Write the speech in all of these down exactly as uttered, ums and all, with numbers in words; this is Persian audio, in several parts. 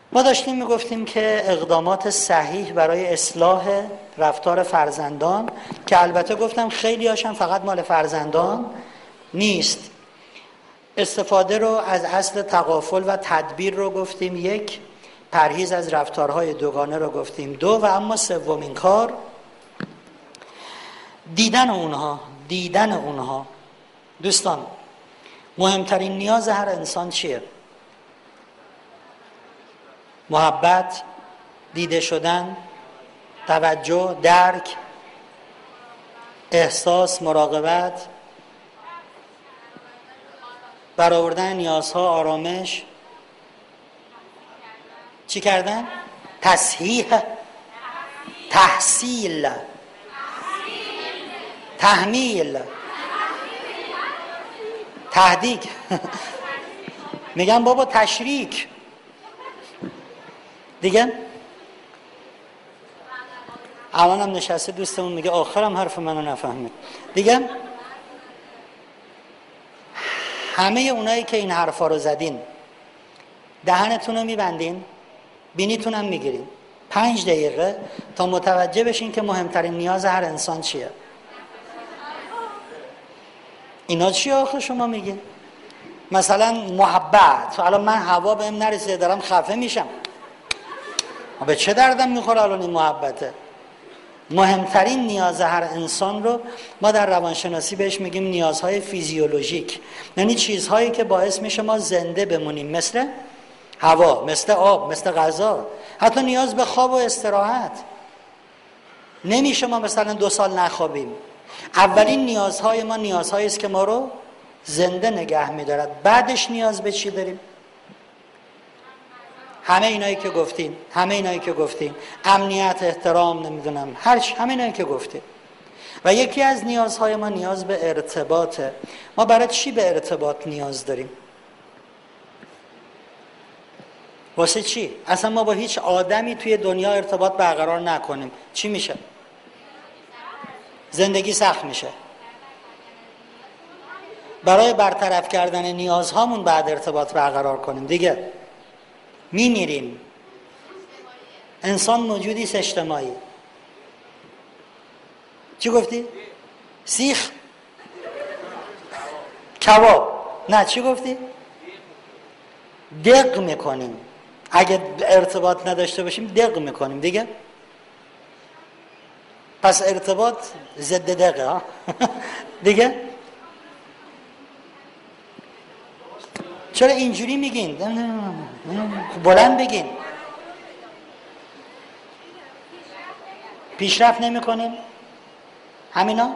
ما داشتیم میگفتیم که اقدامات صحیح برای اصلاح رفتار فرزندان، که البته گفتم خیلی هاشم فقط مال فرزندان نیست. استفاده رو از اصل تغافل و تدبیر رو گفتیم یک، پرهیز از رفتارهای دوگانه رو گفتیم دو، و اما سومین کار دیدن اونها. دیدن اونها دوستان، مهمترین نیاز هر انسان چیه؟ محبت، دیده شدن، توجه، درک، احساس، مراقبت، برآوردن نیازها، آرامش، چی کردن؟ تصحیح، تحصیل، تحمیل، تهدیگ میگم بابا تشریک دیگه. الان هم نشسته دوستمون میگه آخرم حرف منو نفهمید دیگه. همه اونایی که این حرفا رو زدین دهنتون رو میبندین، بینیتون هم میگیرین پنج دقیقه تا متوجه بشین که مهمترین نیاز هر انسان چیه. اینا چیه آخه شما میگین؟ مثلا محبت، الان من هوا بهم نرسیده دارم خفه میشم، به چه دردم میخوره الان این محبته؟ مهمترین نیاز هر انسان رو ما در روانشناسی بهش میگیم نیازهای فیزیولوژیک، یعنی چیزهایی که باعث میشه ما زنده بمونیم، مثل هوا، مثل آب، مثل غذا، حتی نیاز به خواب و استراحت. نمیشه ما مثلا دو سال نخوابیم. اولین نیازهای ما نیازهایی است که ما رو زنده نگه میدارد. بعدش نیاز به چی داریم؟ همه اینایی که گفتین، همه اینایی که گفتین، امنیت، احترام، نمیدونم هر چی، همه اینایی که گفتین. و یکی از نیازهای ما نیاز به ارتباطه. ما برای چی به ارتباط نیاز داریم؟ واسه چی؟ اصلا ما با هیچ آدمی توی دنیا ارتباط برقرار نکنیم چی میشه؟ زندگی سخت میشه. برای برطرف کردن نیازهامون بعد ارتباط برقرار کنیم دیگه میمیریم. انسان موجودی است اجتماعی. چی گفتی؟ سیخ؟ کباب؟ نه چی گفتی؟ دق میکنیم. اگه ارتباط نداشته باشیم دق میکنیم دیگه. پس ارتباط ضد دقه ها دیگه. چرا اینجوری میگین؟ بلند بگین. پیشرفت نمی کنیم؟ همینا؟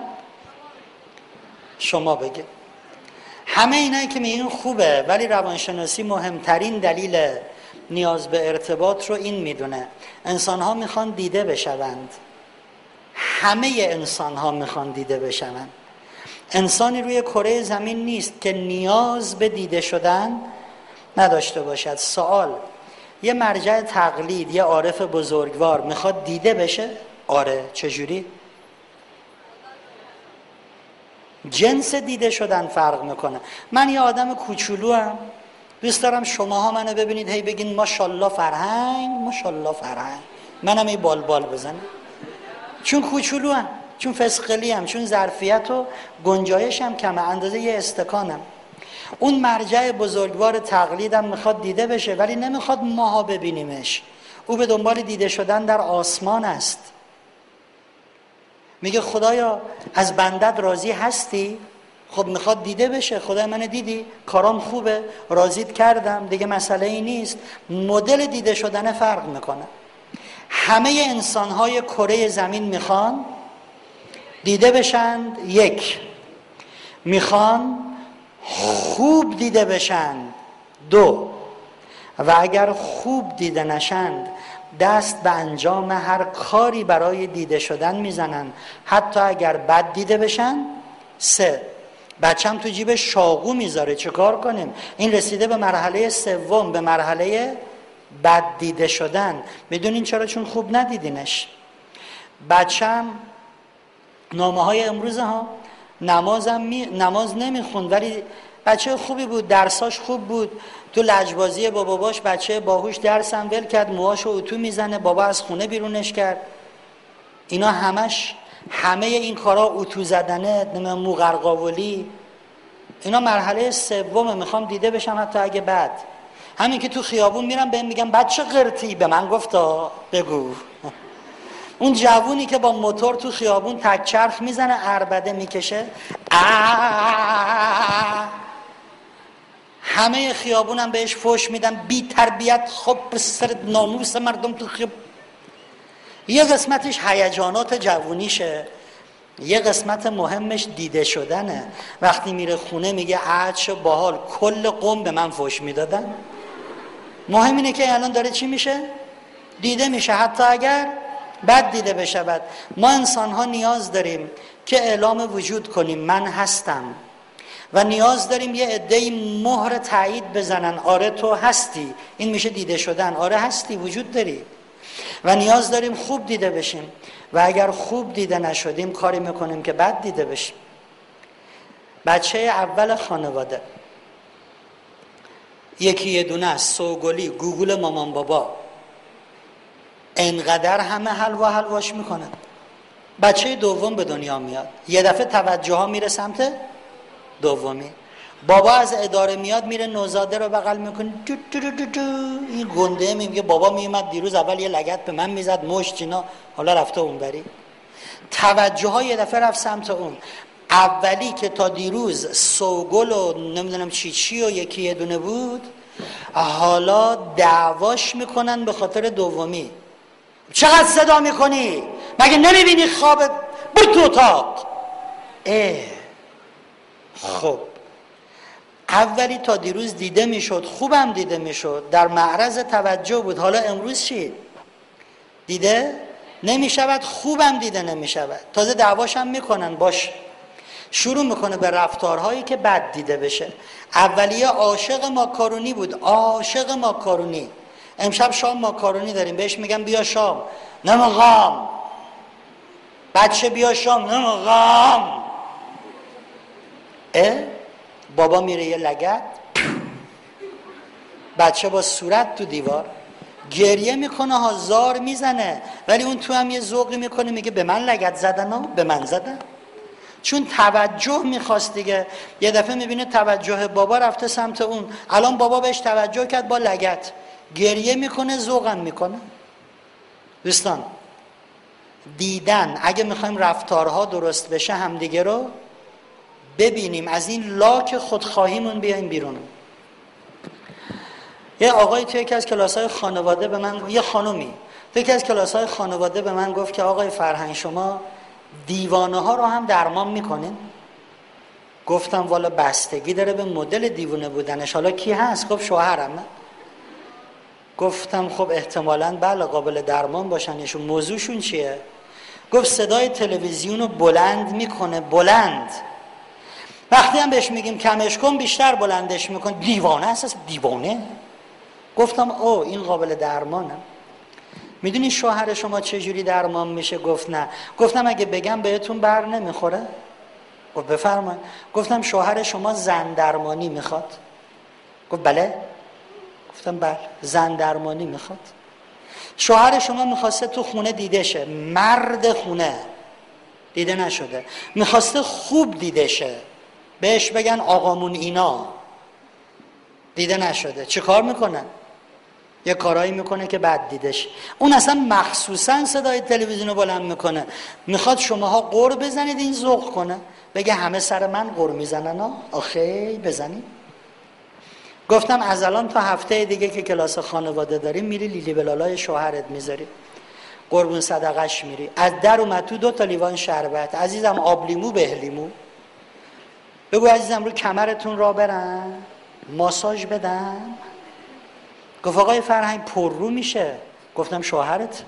شما بگین. همه اینایی که میگین خوبه، ولی روانشناسی مهمترین دلیل نیاز به ارتباط رو این میدونه: انسان ها میخوان دیده بشوند. همه انسان ها میخوان دیده بشوند. انسانی روی کره زمین نیست که نیاز به دیده شدن نداشته باشد. سوال: یه مرجع تقلید، یه عارف بزرگوار میخواد دیده بشه؟ آره. چجوری؟ جنس دیده شدن فرق میکنه. من یه آدم کوچولو ام، دوست دارم شماها منو ببینید هی بگین ماشاءالله فرهنگ، ماشاءالله فرهنگ، منم ای بال بال بزنم، چون کوچولو ام، چون فسقلی ام، چون ظرفیت و گنجایشم کمه، اندازه یه استکانم. اون مرجع بزرگوار تقلیدم میخواد دیده بشه، ولی نمیخواد ماها ببینیمش. او به دنبال دیده شدن در آسمان است. میگه خدایا از بندت راضی هستی؟ خب میخواد دیده بشه. خدای من دیدی؟ کارام خوبه، راضیت کردم، دیگه مسئله ای نیست. مدل دیده شدن فرق میکنه. همه انسانهای کره زمین میخوان دیده بشند. یک، میخوان خوب دیده بشند. دو، و اگر خوب دیده نشند دست به انجام هر کاری برای دیده شدن میزنن، حتی اگر بد دیده بشن. سه، بچم تو جیب شاقو میذاره، چه کار کنیم؟ این رسیده به مرحله سوم، به مرحله بد دیده شدن. میدونین چرا؟ چون خوب ندیدینش. بچم نامه های امروز ها نمازم می... نماز نمیخوند، ولی بچه خوبی بود، درساش خوب بود، تو لجبازی با باباش بچه باهوش، درسم ول کرد، موهاشو اتو میزنه، بابا از خونه بیرونش کرد. اینا همش همه این کارا اتو زدنه، مو غرقاولی، اینا مرحله سومه. میخوام دیده بشم حتی اگه بعد همین که تو خیابون میرم بهم میگم بچه قرتی، به من گفتا بگو. اون جوونی که با موتور تو خیابون تک چرخ میزنه، عربده میکشه، همه خیابونم بهش فوش میدن بی تربیت، خب به سر ناموس مردم تو خیابون. یه قسمتش هیجانات جوونیشه، یه قسمت مهمش دیده شدنه. وقتی میره خونه میگه عجب باحال، کل قوم به من فوش میدادن. مهم اینه که الان داره چی میشه؟ دیده میشه، حتی اگر بد دیده بشود. ما انسان ها نیاز داریم که اعلام وجود کنیم من هستم، و نیاز داریم یه عده‌ای مهر تایید بزنن آره تو هستی. این میشه دیده شدن، آره هستی، وجود داری. و نیاز داریم خوب دیده بشیم، و اگر خوب دیده نشدیم کاری میکنیم که بد دیده بشیم. بچه اول خانواده یکی یه دونه است، سوگلی گوگل مامان بابا، انقدر همه حلوا حلواش میکنن. بچه دوم به دنیا میاد، یه دفعه توجه ها میره سمت دومی. بابا از اداره میاد، میره نوزاده رو بغل میکنه، دو دو دو دو دو. این گنده میگه بابا میومد دیروز اول یه لگد به من میزد مشت اینا، حالا رفته اونوری. توجه ها یه دفعه رفت سمت اون. اولی که تا دیروز سوگل و نمیدونم چی چی و یکی یه دونه بود، حالا دعواش میکنن به خاطر دومی. چقدر صدا میکنی؟ مگه نمیبینی خوابه؟ برو تو اتاق. اه خب اولی تا دیروز دیده میشد، خوبم دیده میشد، در معرض توجه بود، حالا امروز چی؟ دیده نمیشود، خوبم دیده نمیشود، تازه دعواش هم میکنن. باش شروع میکنه به رفتارهایی که بد دیده بشه. اولیه عاشق ماکارونی بود، عاشق ماکارونی. امشب شام ماکارونی داریم، بهش میگم بیا شام، نمیخوام. بچه بیا شام، نمیخوام. اه بابا میره یه لگد، بچه با صورت تو دیوار گریه میکنه ها، زار میزنه، ولی اون تو هم یه ذوقی میکنه، میگه به من لگد زدن ها، به من زدن. چون توجه میخواست دیگه. یه دفعه میبینه توجه بابا رفته سمت اون، الان بابا بهش توجه کرد با لگد، گریه میکنه، ذوقم میکنه. دوستان دیدن، اگه میخوایم رفتارها درست بشه همدیگه رو ببینیم، از این لاک خودخواهیمون بیایم بیرون. یه آقایی توی یکی از کلاس‌های خانواده به من، یه خانومی توی یکی از کلاس‌های خانواده به من گفت که آقای فرهنگ شما دیوانه ها رو هم درمان میکنین؟ گفتم والا بستگی داره به مدل دیوانه بودنش. حالا کی هست؟ گفت شوهرمه. گفتم خب احتمالاً بله قابل درمان باشن. ایشون موضوعشون چیه؟ گفت صدای تلویزیون رو بلند میکنه، بلند. وقتی هم بهش میگیم کمش کن بیشتر بلندش میکن. دیوانه است، دیوانه. گفتم او این قابل درمانه. میدونی شوهر شما چجوری درمان میشه؟ گفت نه. گفتم اگه بگم بهتون بر نمیخوره؟ گفت بفرمایید. گفتم شوهر شما زن درمانی میخواد؟ گفت بله. گفتم بله زن درمانی میخواد. شوهر شما میخواسته تو خونه دیده شه، مرد خونه، دیده نشده، میخواسته خوب دیده شه، بهش بگن آقامون اینا، دیده نشده. چه کار میکنن؟ یه کارایی میکنه که بد دیدش. اون اصلا مخصوصا صدای تلویزیون رو بلند میکنه، میخواد شماها قر بزنید این ذوق کنه، بگه همه سر من قر میزنن ها، آخه بزنید. گفتم از الان تا هفته دیگه که کلاس خانواده داریم میری لیلی بلالای شوهرت میذاری، قربون صدقش میری، از در اومد تو دو تا لیوان شربت، عزیزم آب لیمو به لیمو، بگو عزیزم رو کمرتون را برن ماساژ بدن. گفت آقای فرهنگ پر رو میشه. گفتم شوهرت.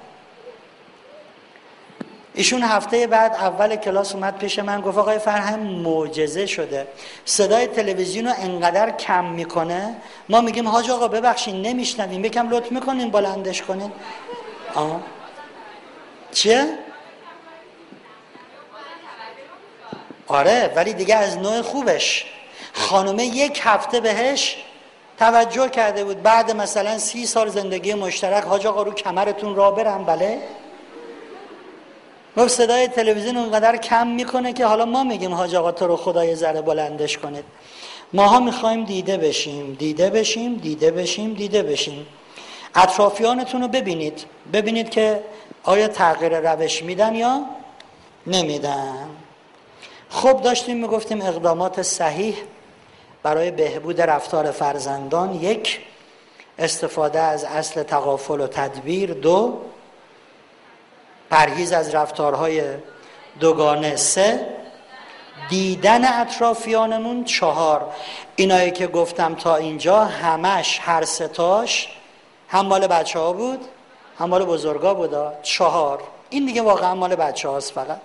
ایشون هفته بعد اول کلاس اومد پیش من، گفت آقای فرهنگ معجزه شده، صدای تلویزیون رو انقدر کم میکنه ما میگیم حاج آقا ببخشید نمیشنویم، یکم لطف میکنین بلندش کنین. آه چیه؟ آره ولی دیگه از نوع خوبش. خانومه یک هفته بهش توجه کرده بود. بعد مثلا سی سال زندگی مشترک، حاج آقا رو کمرتون را برم. بله گفت صدای تلویزیون اونقدر کم میکنه که حالا ما میگیم حاج آقا تو رو خدای ذره بلندش کنید. ماها میخوایم دیده بشیم دیده بشیم دیده بشیم دیده بشیم. اطرافیانتون رو ببینید، ببینید که آیا تغییر روش میدن یا نمیدن. خب داشتیم میگفتیم اقدامات صحیح برای بهبود رفتار فرزندان: یک، استفاده از اصل تغافل و تدبیر. دو، پرهیز از رفتارهای دوگانه. سه، دیدن اطرافیانمون. چهار، اینایی که گفتم تا اینجا همش، هر ستاش هم مال بچه ها بود هم مال بزرگا بودا. چهار، این دیگه واقعا مال بچه هاست فقط.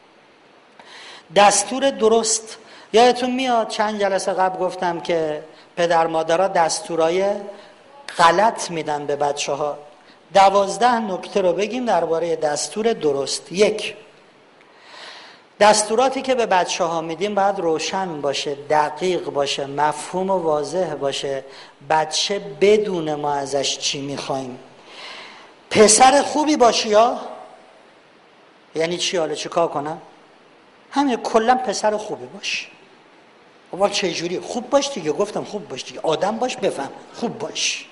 دستور درست. یادتون میاد چند جلسه قبل گفتم که پدر مادرها دستورای غلط میدن به بچه ها. دوازده نکته رو بگیم درباره دستور درست. یک، دستوراتی که به بچه ها میدیم باید روشن باشه، دقیق باشه، مفهوم و واضح باشه، بچه بدونه ما ازش چی میخوایم. پسر خوبی باشی یا یعنی چی؟ حالا چی کار کنم؟ همین کلا پسر خوبی باش. اول چه جوری؟ خوب باش دیگه. گفتم خوب باش دیگه، آدم باش، بفهم، خوب باش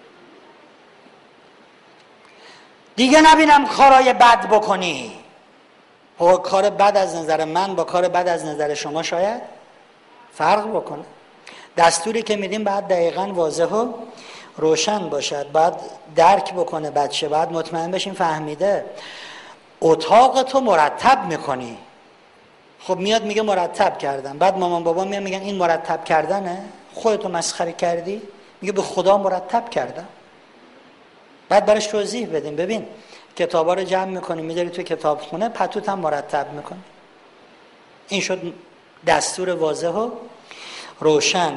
دیگه. نبینم کارای بد بکنی. کار بد از نظر من با کار بد از نظر شما شاید فرق بکنه. دستوری که میدیم باید دقیقاً واضح و روشن باشد، باید درک بکنه بچه، باید مطمئن بشیم فهمیده. اتاق تو مرتب میکنی. خب میاد میگه مرتب کردم، بعد مامان بابا میان میگن این مرتب کردنه؟ خودتو مسخره کردی؟ میگه به خدا مرتب کردم. بعد برش توضیح بدیم. ببین کتابا رو جمع میکنی میذاری توی کتابخونه، پتوت هم مرتب میکنی. این شد دستور واضح و روشن.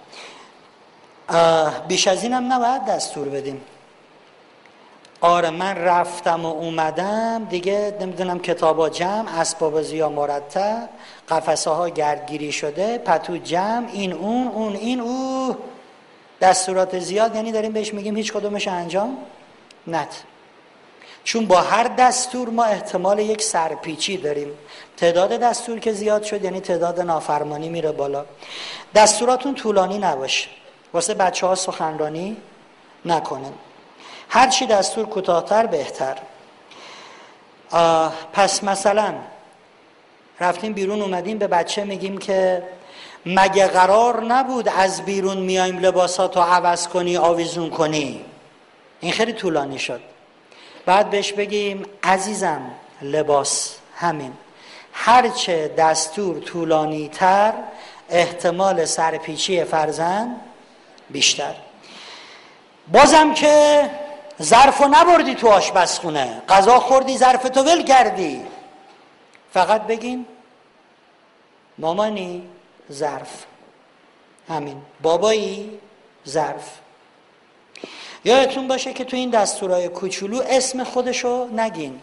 بیش از اینم نباید دستور بدیم. آره من رفتم و اومدم دیگه، نمیدونم کتابا جمع، اسباب بازی ها مرتب، قفسه ها گردگیری شده، پتو جمع، این اون اون این او. دستورات زیاد یعنی داریم بهش میگیم هیچ کدومش انجام ند. چون با هر دستور ما احتمال یک سرپیچی داریم. تعداد دستور که زیاد شد یعنی تعداد نافرمانی میره بالا. دستوراتون طولانی نباشه، واسه بچه ها سخنرانی نکنه. هرچی دستور کوتاه‌تر بهتر. پس مثلا رفتیم بیرون اومدیم به بچه میگیم که مگه قرار نبود از بیرون میایم لباساتو عوض کنی آویزون کنی؟ این خیلی طولانی شد. بعد بهش بگیم عزیزم لباس همین. هرچه دستور طولانی تر احتمال سرپیچی فرزند بیشتر. بازم که ظرفو نبردی تو آشپزخونه، غذا خوردی ظرفتو ول کردی، فقط بگین مامانی ظرف، همین. بابایی ظرف. یادتون باشه که تو این دستورای کوچولو اسم خودشو نگین.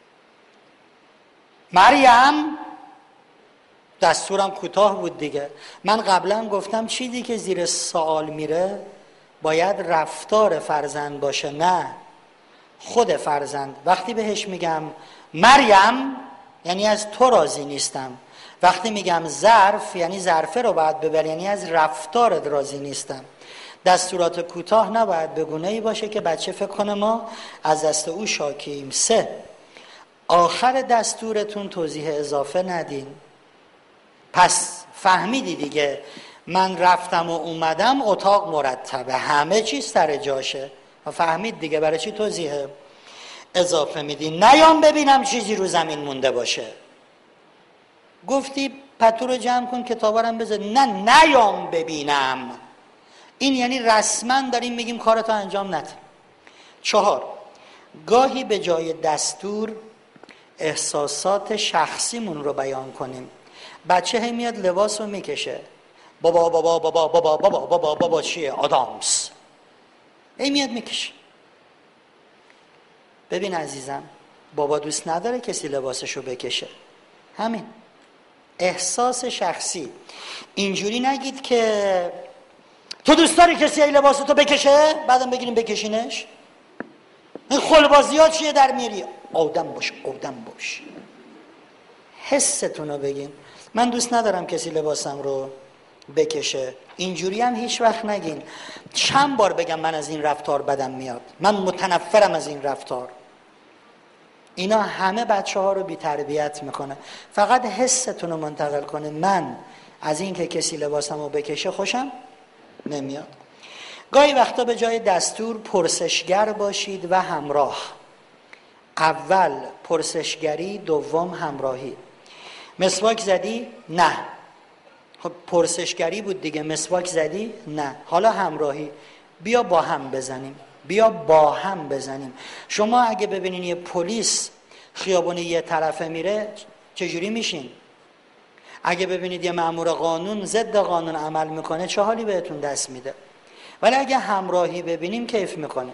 مریم، دستورم کوتاه بود دیگه. من قبلا گفتم چیزی که زیر سوال میره باید رفتار فرزند باشه، نه خود فرزند. وقتی بهش میگم مریم یعنی از تو راضی نیستم. وقتی میگم ظرف یعنی ظرفه رو باید ببر، یعنی از رفتارت راضی نیستم. دستورات کوتاه نباید به گونه‌ای باشه که بچه فکر کنه ما از دست او شاکیم. سه، آخر دستورتون توضیح اضافه ندین. پس فهمیدی دیگه، من رفتم و اومدم، اتاق مرتبه، همه چیز سر جاشه. فهمید دیگه، برای چی توضیح اضافه میدین؟ نیام ببینم چیزی رو زمین مونده باشه. گفتی پتو رو جمع کن کتابا رو بذار، نه نیام ببینم. این یعنی رسما داریم میگیم کارتو انجام نده. چهار، گاهی به جای دستور احساسات شخصیمون رو بیان کنیم. بچه هی میاد لباس رو میکشه، بابا بابا بابا بابا بابا بابا بابا چیه؟ آدامس. هی میاد میکشه. ببین عزیزم، بابا دوست نداره کسی لباسشو بکشه، همین. احساس شخصی. اینجوری نگید که تو دوست داری کسی ای لباس تو بکشه بعدم بگیریم بکشینش. این خلبازی ها چیه در میری؟ آدم باش آدم باش. حستون رو بگین. من دوست ندارم کسی لباسم رو بکشه. اینجوری هم هیچ وقت نگین. چند بار بگم من از این رفتار بدم میاد، من متنفرم از این رفتار. اینا همه بچه ها رو بی تربیت میکنه. فقط حستون رو منتقل کنه. من از این که کسی لباسم رو بکشه خوشم نمیاد. گاهی وقتا به جای دستور پرسشگر باشید و همراه. اول پرسشگری، دوم همراهی. مسواک زدی؟ نه. خب پرسشگری بود دیگه. مسواک زدی؟ نه. حالا همراهی. بیا با هم بزنیم. بیا با هم بزنیم. شما اگه ببینین یه پلیس خیابون یه طرفه میره چجوری میشین؟ اگه ببینید یه مأمور قانون ضد قانون عمل میکنه چه حالی بهتون دست میده؟ ولی اگه همراهی ببینیم کیف میکنه.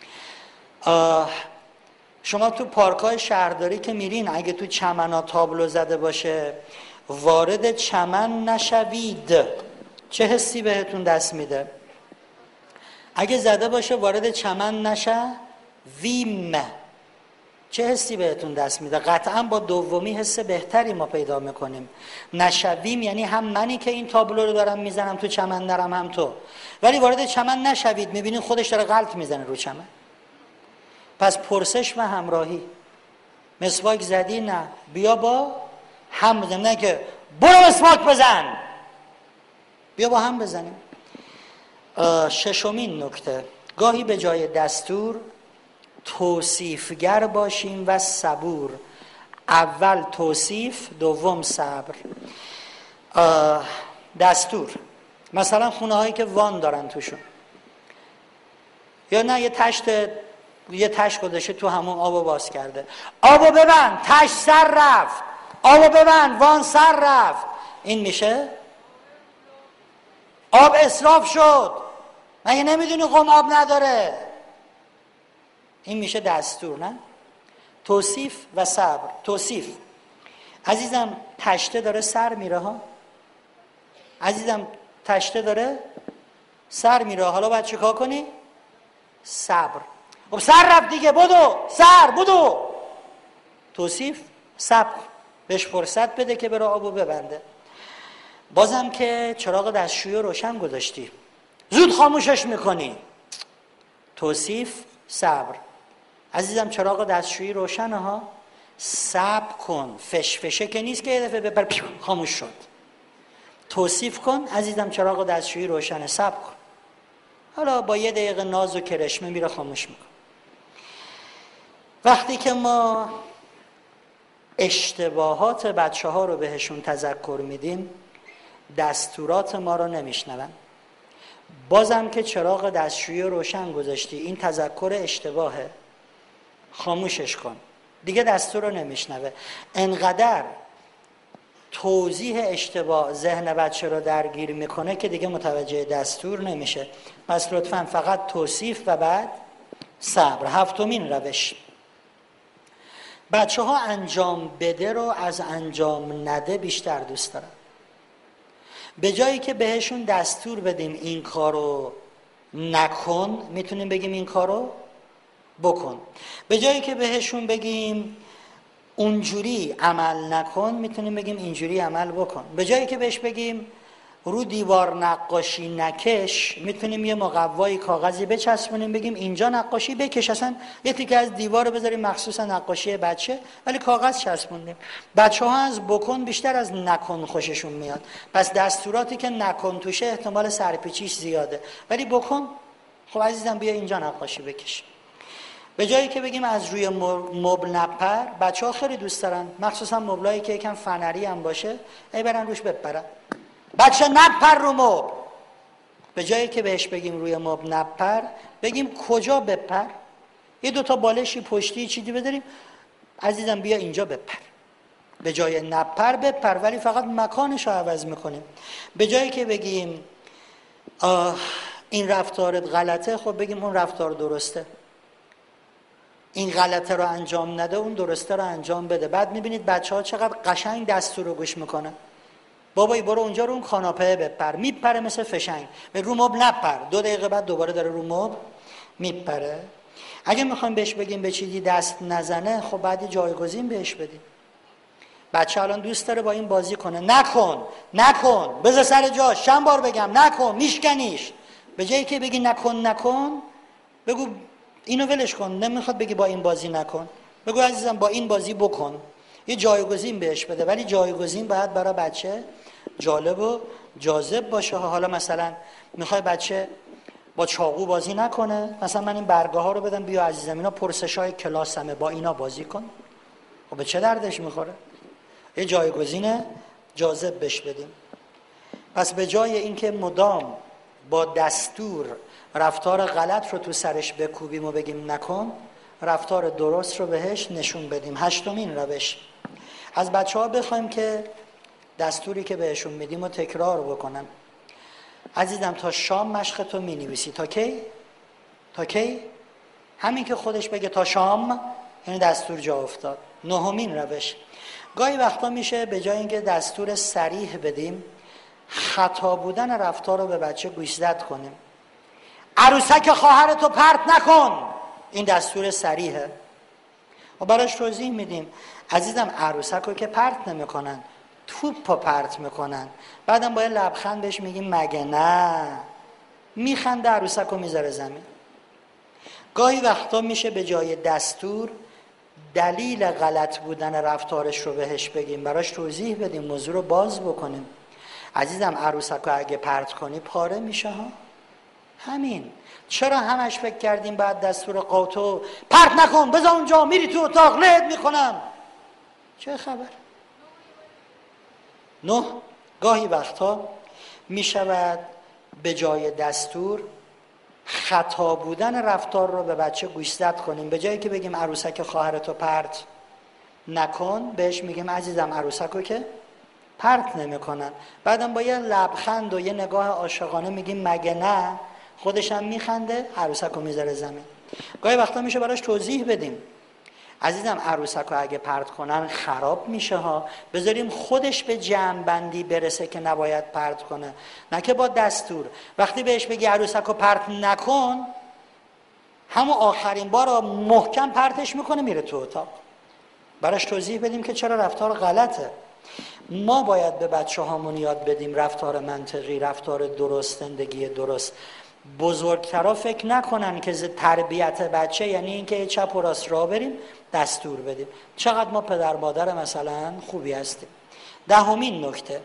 شما تو پارکای شهرداری که میرین اگه تو چمنا تابلو زده باشه وارد چمن نشوید چه حسی بهتون دست میده؟ اگه زده باشه وارد چمن نشویم چه حسی بهتون دست میده؟ قطعا با دومی حس بهتری ما پیدا میکنیم. نشویم یعنی هم منی که این تابلو رو دارم میزنم تو چمن نرم هم تو. ولی وارد چمن نشوید میبینید خودش داره غلط میزنه رو چمن. پس پرسش و همراهی. مسواک زدی؟ نه. بیا با هم بزنیم. نه که برو مسواک بزن. بیا با هم بزنیم. ششمین نکته، گاهی به جای دستور توصیفگر باشیم و صبور. اول توصیف، دوم صبر. دستور مثلا خونه هایی که وان دارن توشون، یا نه یه تشت یه تشت گذاشته تو همون آبو باز کرده، آبو ببند تشت سر رفت، آبو ببند وان سر رفت. این میشه آب اسراف شد، مگه نمیدونی قم آب نداره؟ این میشه دستور. نه توصیف و صبر. توصیف عزیزم تشته داره سر میره ها، عزیزم تشته داره سر میره، حالا باید چیکار کنی؟ صبر. خب سر رفت دیگه، بدو سر بدو. توصیف صبر، بهش فرصت بده که بره آبو ببنده. بازم که چراغ دستشویی روشن گذاشتی زود خاموشش میکنی. توصیف صبر. عزیزم چراغ دستشویی روشنه ها، صبر کن. فشفشه که نیست که یه دفعه ببر خاموش شد. توصیف کن عزیزم چراغ دستشویی روشنه، صبر کن. حالا با یه دقیقه ناز و کرشمه میره خاموش میکن. وقتی که ما اشتباهات بچه ها رو بهشون تذکر میدیم دستورات ما رو نمیشنون. بازم که چراغ دستشویی روشن گذاشتی این تذکر اشتباهه، خاموشش کن. دیگه دستور رو نمیشنوه. انقدر توضیح اشتباه ذهن بچه رو درگیر میکنه که دیگه متوجه دستور نمیشه. پس لطفاً فقط توصیف و بعد صبر. هفتمین روش، بچه ها انجام بده رو از انجام نده بیشتر دوست دارن. به جایی که بهشون دستور بدیم این کارو نکن، میتونیم بگیم این کارو بکن. به جایی که بهشون بگیم اونجوری عمل نکن، میتونیم بگیم اینجوری عمل بکن. به جایی که بهش بگیم رو دیوار نقاشی نکش، میتونیم یه مقوای کاغذی بچسبونیم بگیم اینجا نقاشی بکش. اصلا یه تیکه از دیوار رو بذاریم مخصوصا نقاشی بچه، ولی کاغذ چسبوندیم. بچه ها از بکن بیشتر از نکن خوششون میاد. پس دستوراتی که نکن توشه احتمال سرپیچیش زیاده، ولی بکن خب عزیزم بیا اینجا نقاشی بکش. به جایی که بگیم از روی مبل نپر، بچه ها خیلی دوست دارن مخصوصا مبلایی که یکم فنری هم باشه، ای برن روش بپرن. بچه نپر رو مبل. به جایی که بهش بگیم روی مبل نپر، بگیم کجا بپر. یه دوتا بالشی پشتی چیزی بذاریم، عزیزم بیا اینجا بپر. به جای نپر بپر، ولی فقط مکانش رو عوض میکنیم. به جایی که بگیم آه این رفتارت غلطه، خب بگیم اون رفتار درسته. این غلطه رو انجام نده، اون درسته رو انجام بده. بعد میبینید بچه ها چقدر قشنگ دستور رو گوش میکنن. بابایی برو اونجا رو اون کاناپه بپر، میپره مثل فشنگ. به رو مبل نپر، دو دقیقه بعد دوباره داره رو مبل میپره. اگه میخوایم بهش بگیم به چیزی دست نزنه، خب بعد جایگزین بهش بدیم. بچه الان دوست داره با این بازی کنه، نکن نکن بذار سر جاش، چند بار بگم نکن، میشکنیش. به جایی که بگی نکن نکن، بگو اینو ولش کن، نمیخواد بگی با این بازی نکن، بگو عزیزم با این بازی بکن. یه جایگزین بهش بده، ولی جایگزین باید برای بچه جالب و جاذب باشه. حالا مثلا میخوای بچه با چاقو بازی نکنه، مثلا من این برگه ها رو بدم، بیا عزیزم اینا پرسش های کلاسمه، با اینا بازی کن. خب به چه دردش میخوره؟ یه جایگزین جاذب بهش بدیم. پس به جای اینکه مدام با دستور رفتار غلط رو تو سرش بکوبیم و بگیم نکن، رفتار درست رو بهش نشون بدیم. هشتمین روش، از بچه ها بخوایم که دستوری که بهشون میدیم و تکرار بکنن. عزیزم تا شام مشق تو می نویسی، تا کی؟ تا کی؟ همین که خودش بگه تا شام، این دستور جا افتاد. نهمین روش، گاهی وقتا میشه به جای اینکه دستور صریح بدیم، خطا بودن رفتار رو به بچه گوشزد کنیم. عروسک خواهرتو پرت نکن، این دستور صریحه. و براش توضیح میدیم عزیزم عروسک رو که پرت نمیکنن، توپ رو پرت میکنن. بعدم با یه لبخند بهش میگیم مگه نه، میخنده، عروسک رو میذاره زمین. گاهی وقتا میشه به جای دستور دلیل غلط بودن رفتارش رو بهش بگیم، براش توضیح بدیم، موضوع رو باز بکنیم. عزیزم عروسک رو اگه پرت کنی پاره میشه ها. همین. چرا همش فکر کردیم بعد دستور قاطع پرت نکن، بذار اونجا، میری تو اتاق لهت میکنم، چه خبر؟ نه، گاهی وقتا میشود به جای دستور خطا بودن رفتار رو به بچه گوشزد کنیم. به جایی که بگیم عروسک خواهرتو پرت نکن، بهش میگیم عزیزم عروسک رو که پرت نمیکنن. بعدم با یه لبخند و یه نگاه عاشقانه میگیم مگه نه، خودش هم میخنده، عروسک رو میذاره زمین. گاهی وقتا میشه براش توضیح بدیم عزیزم عروسک رو اگه پرت کنن خراب میشه ها، بذاریم خودش به جمع بندی برسه که نباید پرت کنه، نه که با دستور. وقتی بهش بگی عروسک رو پرت نکن، همون آخرین بار رو محکم پرتش میکنه، میره تو اتاق. براش توضیح بدیم که چرا رفتار غلطه. ما باید به بچه هامون یاد بدیم رفتار منطقی، رفتار درست، زندگی درست. بزرگترها فکر نکنن که تربیت بچه یعنی اینکه چپ و راست راه بریم دستور بدیم. چقدر ما پدر مادر مثلا خوبی هستیم. دهمین نکته،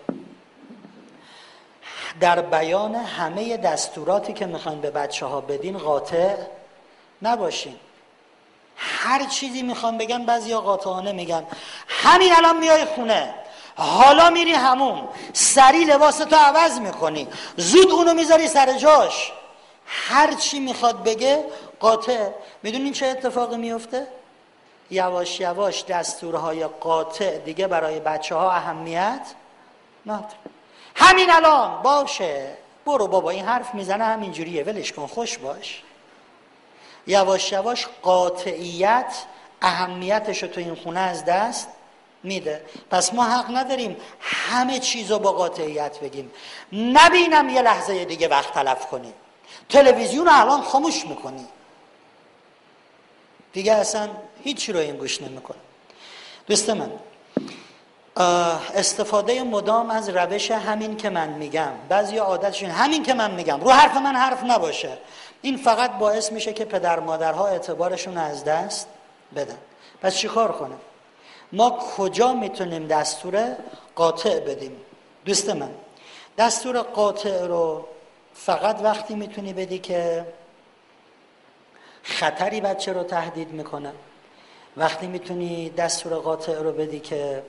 در بیان همه دستوراتی که میخواین به بچه ها بدین قاطع نباشین. هر چیزی میخوان بگن بعضیا قاطعانه میگن، همین الان میای خونه، حالا میری همون، سری لباستو عوض میکنی، زود اونو میذاری سر جاش. هر چی میخواد بگه قاطع. میدونین چه اتفاقی میفته؟ یواش یواش دستورهای قاطع دیگه برای بچه ها اهمیت نداره. همین الان باشه، برو بابا این حرف میزنه همینجوریه، ولش کن، خوش باش. یواش یواش قاطعیت اهمیتشو تو این خونه از دست میده. پس ما حق نداریم همه چیزو با قاطعیت بگیم. نبینم یه لحظه دیگه وقت تلف کنی، تلویزیون رو الان خاموش میکنی، دیگه اصلا هیچی رو این گوش نمیکنه. دوست من، استفاده مدام از روش همین که من میگم، بعضی عادتشون همین که من میگم، رو حرف من حرف نباشه، این فقط باعث میشه که پدر مادرها اعتبارشون از دست بدن. پس چی کار کنیم؟ ما کجا میتونیم دستور قاطع بدیم؟ دوست من، دستور قاطع رو فقط وقتی میتونی بدی که خطری بچه رو تهدید میکنه، وقتی میتونی دستور قاطع رو بدی که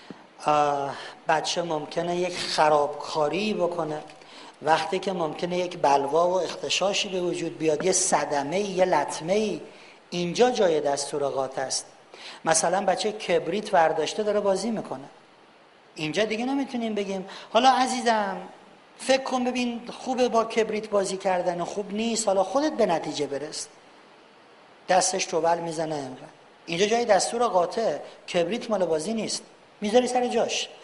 بچه ممکنه یک خرابکاری بکنه، وقتی که ممکنه یک بلوا و اختشاشی به وجود بیاد، یه صدمه، یه لطمه، اینجا جای دستور قاطع است. مثلا بچه کبریت برداشته داره بازی میکنه، اینجا دیگه نمیتونیم بگیم حالا عزیزم فکر کن ببین خوبه با کبریت بازی کردن، خوب نیست، حالا خودت به نتیجه برس. دستش توبل میزنه اینجا. اینجا جای دستور قاطع، کبریت مال بازی نیست، میذاری سر جاش.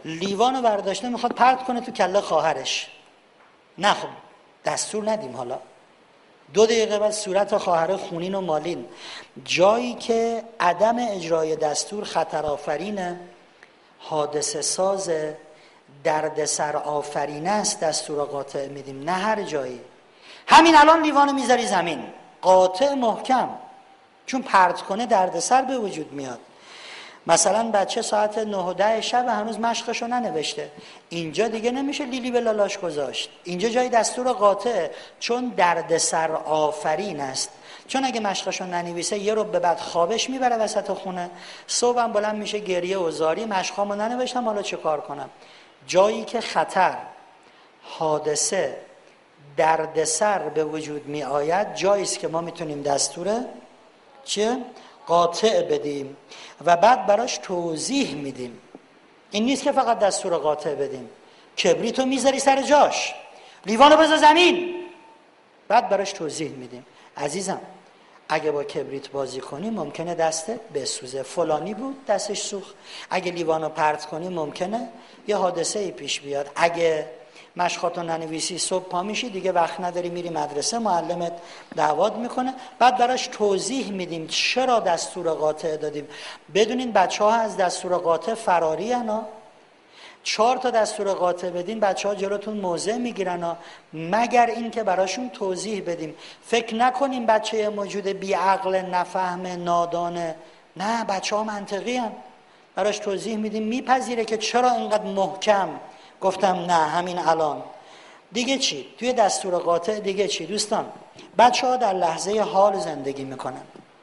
لیوانو برداشته میخواد پرت کنه تو کله خواهرش. نه خب دستور ندیم. حالا دو دقیقه بعد صورت خواهر خونین و مالین. جایی که عدم اجرای دستور خطر آفرینه، حادثه ساز، دردسر آفرینه است، دستور قاطع میدیم. نه هر جایی. همین الان لیوانو میذاری زمین، قاطع محکم، چون پرت کنه دردسر به وجود میاد. مثلا بچه ساعت نه و ده شب هنوز مشقشو ننوشته، اینجا دیگه نمیشه لیلی به لالاش گذاشت. اینجا جای دستور قاطع، چون دردسر آفرین است. چون اگه مشقشو ننویسه یه رو به بعد خوابش میبره وسط خونه، صبحم بلند میشه گریه و زاری، مشقامو ننوشتم حالا چه کار کنم. جایی که خطر، حادثه، دردسر به وجود می آید، جایی است که ما میتونیم دستور چه؟ قاطع بدیم و بعد براش توضیح میدیم. این نیست که فقط دستور قاطع بدیم. کبریتو میذاری سر جاش، لیوانو بذار زمین، بعد براش توضیح میدیم. عزیزم اگه با کبریت بازی کنی ممکنه دستت بسوزه، فلانی بود دستش سوخت. اگه لیوانو پرت کنی ممکنه یه حادثه ای پیش بیاد. اگه مشقاتو ننویسی صبح پا میشی دیگه وقت نداری میری مدرسه، معلمت دعوت میکنه. بعد براش توضیح میدیم چرا دستور قاطع دادیم. بدونین بچه ها از دستور قاطع فراری هن. چهار تا دستور قاطع بدین بچه ها جلوتون موضع میگیرن ها، مگر این که براشون توضیح بدیم. فکر نکنیم بچه موجود بی عقل، نفهم، نادانه. نه، بچه ها منطقی هم. براش توضیح میدیم میپذیره که چرا اینقدر محکم گفتم نه همین الان. دیگه چی؟ توی دستور قاطع دیگه چی؟ دوستان بچه ها در لحظه حال زندگی میکنن،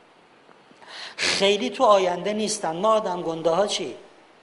خیلی تو آینده نیستن. ما آدم گنده ها چی؟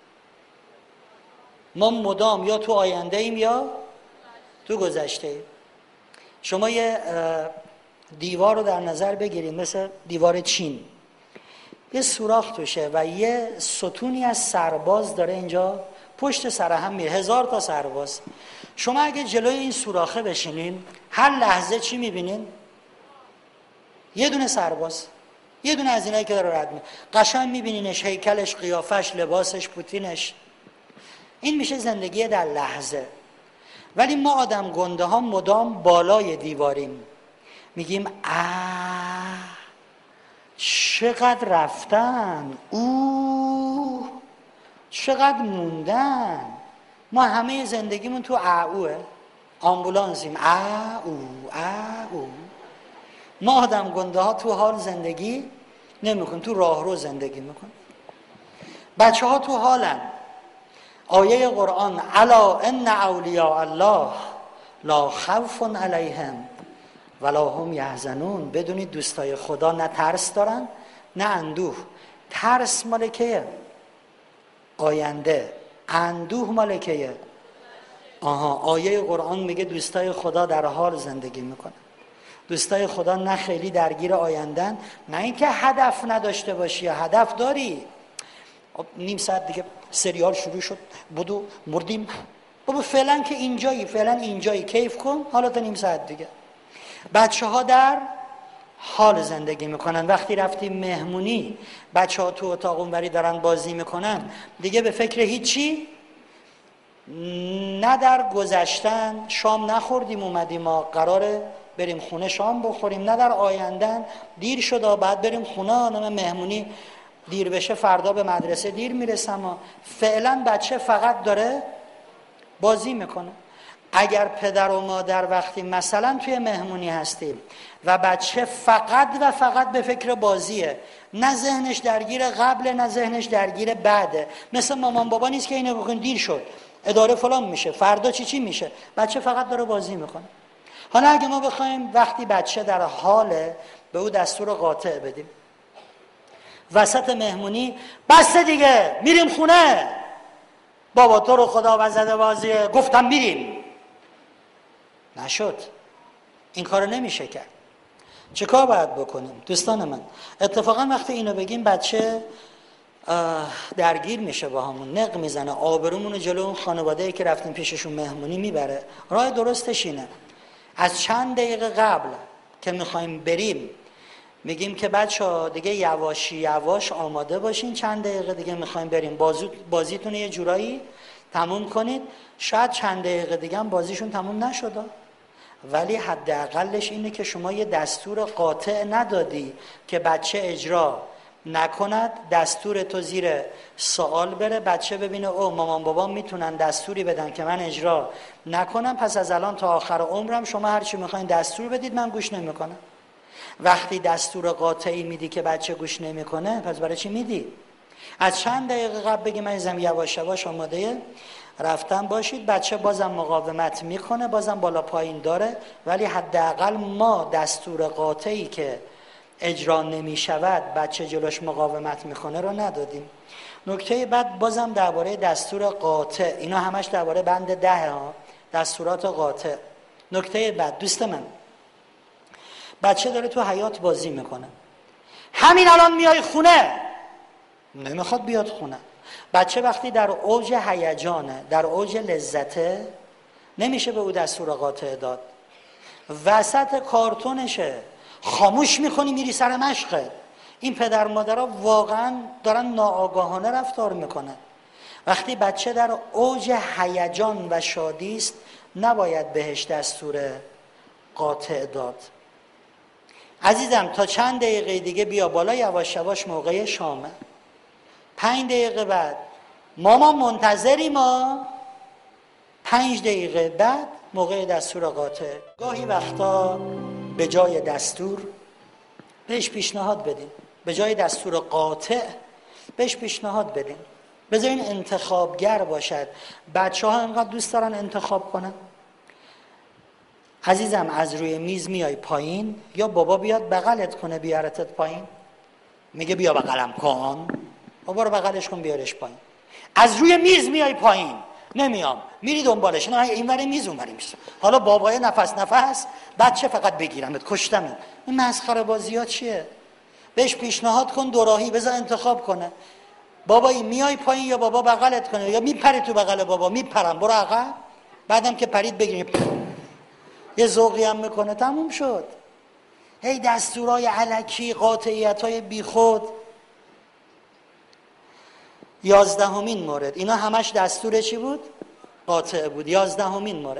ما مدام یا تو آینده ایم یا تو گذشته ایم. شما یه دیوار رو در نظر بگیرید، مثل دیوار چین، یه سوراخ توشه و یه ستونی از سرباز داره اینجا پشت سر هم میره، هزار تا سرباز. شما اگه جلوی این سوراخه بشینین هر لحظه چی میبینین؟ یه دونه سرباز، یه دونه از اینایی که داره رد میره. قشنگ میبینینش، هیکلش، قیافش، لباسش، پوتینش. این میشه زندگی در لحظه. ولی ما آدم گنده ها مدام بالای دیواریم، میگیم آه چقدر رفتن، اوه چقدر موندن. ما همه زندگیمون تو اوه، آمبولانسیم، او او. ما آدم گنده ها تو حال زندگی نمیکن، تو راهرو زندگی میکن. بچه ها تو حالن. آیه قرآن الا ان اولیاء الله لا خوف علیهم ولا هم یحزنون. بدونید دوستای خدا نه ترس دارن نه اندوه. ترس مال کیه؟ آینده. اندوه مال کیه؟ آها، آیه قرآن میگه دوستای خدا در حال زندگی میکنن. دوستای خدا نه خیلی درگیر آیندن، نه اینکه هدف نداشته باشی، یا هدف داری. نیم ساعت دیگه سریال شروع شد، بدو مردیم، بابا فعلا که اینجایی، فعلا اینجایی، کیف کن، حالا تا نیم ساعت دیگه. بچه ها در حال زندگی میکنن. وقتی رفتیم مهمونی بچه ها تو اتاق اونوری دارن بازی میکنن، دیگه به فکر هیچی نه در گذشتن، شام نخوردیم اومدیم ما قراره بریم خونه شام بخوریم، نه در آیندن دیر شده بعد بریم خونه، نه مهمونی دیر بشه فردا به مدرسه دیر میرسم. فعلا بچه فقط داره بازی میکنه. اگر پدر و مادر وقتی مثلا توی مهمونی هستیم و بچه فقط و فقط به فکر بازیه، نه ذهنش درگیر قبل نه ذهنش درگیر بعده، مثل مامان بابا نیست که اینو بکن دیر شد اداره فلان میشه فردا چی چی میشه، بچه فقط داره بازی میکنه. حالا اگه ما بخوایم وقتی بچه در حاله به او دستور قاطع بدیم، وسط مهمونی بس دیگه میریم خونه، بابا تو رو خدا وزده بازیه گفتم میریم، نشد، این کارو نمیشه کرد. چه کار باید بکنیم دوستان من؟ اتفاقا وقتی اینو بگیم بچه درگیر میشه با همون، نق میزنه، آبرومونو جلو اون خانواده‌ای که رفتیم پیششون مهمونی میبره. راه درستش اینه، از چند دقیقه قبل که میخوایم بریم میگیم که بچه‌ها دیگه یواشی یواش آماده باشین، چند دقیقه دیگه میخوایم بریم، بازو بازیتون یه جورایی تموم کنید. شاید چند دقیقه دیگه هم بازیشون تموم نشده، ولی حداقلش اینه که شما یه دستور قاطع ندادی که بچه اجرا نکند، دستور تو زیر سوال بره، بچه ببینه او مامان بابام میتونن دستوری بدن که من اجرا نکنم، پس از الان تا آخر عمرم شما هر چی میخواین دستور بدید من گوش نمیکنم. وقتی دستور قاطعی میدی که بچه گوش نمیکنه، پس برای چی میدی؟ از چند دقیقه قبل بگی من ازم یواش یواش آماده رفتن باشید، بچه بازم مقاومت میکنه، بازم بالا پایین داره، ولی حداقل ما دستور قاطعی که اجرا نمیشود بچه جلوش مقاومت میکنه رو ندادیم. نکته بعد بازم درباره دستور قاطع، اینا همش درباره بند ده ها، دستورات قاطع. نکته بعد دوست من، بچه داره تو حیاط بازی میکنه، همین الان میای خونه، نمیخواد بیاد خونه. بچه وقتی در اوج هیجانه، در اوج لذته، نمیشه به او دستور قاطع داد. وسط کارتونشه، خاموش میکنی میری سر مشقه. این پدر مادرها واقعا دارن ناآگاهانه رفتار میکنن. وقتی بچه در اوج هیجان و شادی است نباید بهش دستور قاطع داد. عزیزم تا چند دقیقه دیگه بیا بالا، یواش یواش موقع شامه. پنج دقیقه بعد مامان منتظری ما، پنج دقیقه بعد موقع دستور قاطع. گاهی وقتا به جای دستور بهش پیشنهاد بدین، به جای دستور قاطع بهش پیشنهاد بدین، بذارین انتخابگر باشد. بچه ها انقدر دوست دارن انتخاب کنن. عزیزم از روی میز میای پایین، یا بابا بیاد بغلت کنه بیارتت پایین، میگه بیا بغلم کن، بابا رو بغلش کن بیارش پایین. از روی میز میای پایین، نمیام، میری دنبالش، نه این وری میز اون وری میز. حالا بابای نفس نفس، بچه فقط بگیرمت کشتمت. این مسخره بازی ها چیه؟ بهش پیشنهاد کن دوراهی، بذار انتخاب کنه. بابایی میای پایین یا بابا بغلت کنه، یا میپری تو بغل بابا. میپرم، برو عقب. بعدم که پرید بگیریم یه ذوقی هم میکنه، تموم شد. هی دستورای الکی، قاطعیتای بیخود. یازدهمین مورد، اینا همش دستور چی بود؟ قاطع بود. یازدهمین مورد،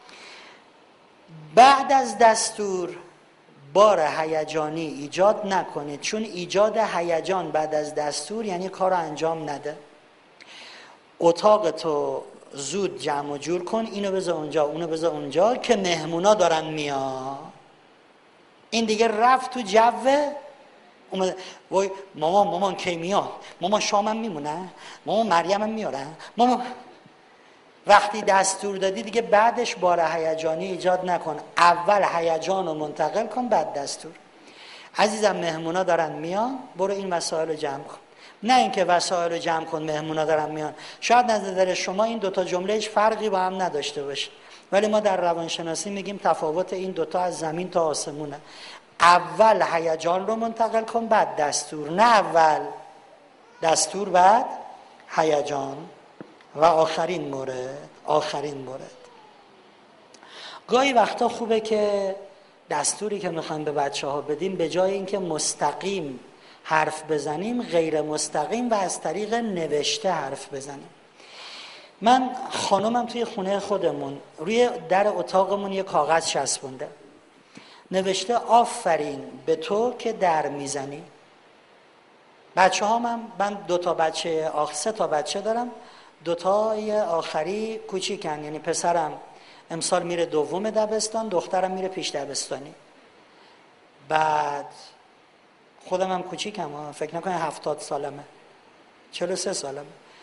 بعد از دستور بار هیجانی ایجاد نکنید، چون ایجاد هیجان بعد از دستور یعنی کار رو انجام نده. اتاق تو زود جمع و جور کن، اینو بذار اونجا اونو بذار اونجا که مهمونا دارن میان. این دیگه رفت تو جوه اومده، وای مامان مامان کی میاد، مامان شامم میمونه، مامان مریمم میاره، مامان. وقتی دستور دادی دیگه بعدش بار هیجانی ایجاد نکن، اول هیجان رو منتقل کن بعد دستور. عزیزم مهمونا دارن میان، برو این وسایل رو جمع کن. نه اینکه وسایل رو جمع کن مهمونا دارن میان. شاید از نظر شما این دوتا جمله هیچ فرقی با هم نداشته باشه، ولی ما در روانشناسی میگیم تفاوت این دوتا از زمین تا آسمونه. اول هیجان رو منتقل کن بعد دستور، نه اول دستور بعد هیجان. و آخرین مورد، آخرین مورد، گاهی وقتا خوبه که دستوری که میخوایم به بچه ها بدیم به جای اینکه مستقیم حرف بزنیم، غیر مستقیم و از طریق نوشته حرف بزنیم. من خانومم توی خونه خودمون روی در اتاقمون یه کاغذ چسبونده، نوشته آفرین به تو که در میزنی. بچه ها من, من دو تا بچه آخ سه تا بچه دارم، دو تای آخری کوچیکن، یعنی پسرم امسال میره دوم دبستان، دخترم میره پیش دبستانی. بعد خودم هم کوچیکم، فکر نکنه هفتاد سالمه، چهل و سه سالمه.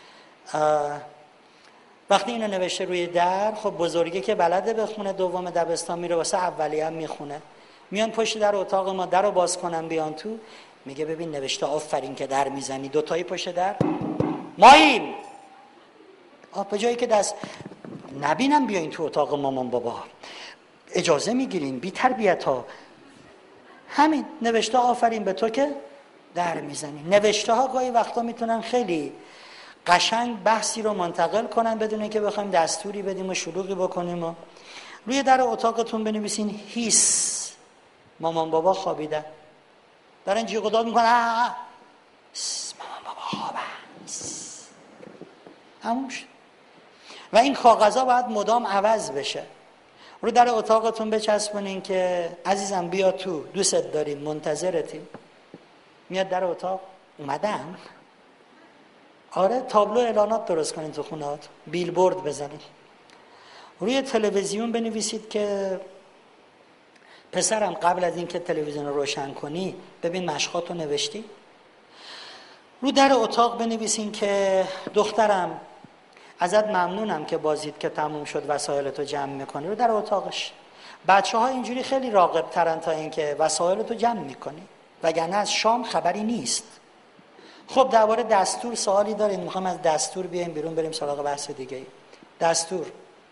وقتی اینو نوشته روی در، خب بزرگی که بلده بخونه دوم دبستان میره واسه اولیه هم میخونه، میان پشت در اتاق ما، در رو باز کنم بیان تو، میگه ببین نوشته آفرین که در میزنی. دوتایی پشت در ماییم، به جایی که دست نبینم بیاین تو اتاق مامان بابا، اجازه میگیرین، بی تربیت ها. همین نوشته آفرین به تو که در میزنی. نوشته ها گاهی وقتا میتونن خیلی قشنگ بحثی رو منتقل کنن بدون اینکه بخوایم دستوری بدیم و شلوغی بکنیم. و روی در اتاقتون بنویسین هیس مامان بابا خوابیدن، دارن جیغ و داد میکنن مامان بابا خوابن. همون شد. و این کاغذها باید مدام عوض بشه. رو در اتاقتون بچسبونین که عزیزم بیا تو، دوست داریم، منتظرتیم. میاد در اتاق، اومدم. آره، تابلو اعلانات درست کنین تو خونه‌هاتون، بیلبورد بزنین، روی تلویزیون بنویسید که پسرم قبل از اینکه تلویزیون رو روشن کنی ببین مشقاتو نوشتی. رو در اتاق بنویسین که دخترم ازت ممنونم که بازیت که تموم شد وسایلتو جمع میکنی. رو در اتاقش. بچه ها اینجوری خیلی راغب ترن تا اینکه وسایلتو جمع میکنی، وگرنه از شام خبری نیست. خب درباره دستور سوالی دارین؟ میخوام از دستور بیایم بیرون بریم سراغ بحث دیگه ای. دستور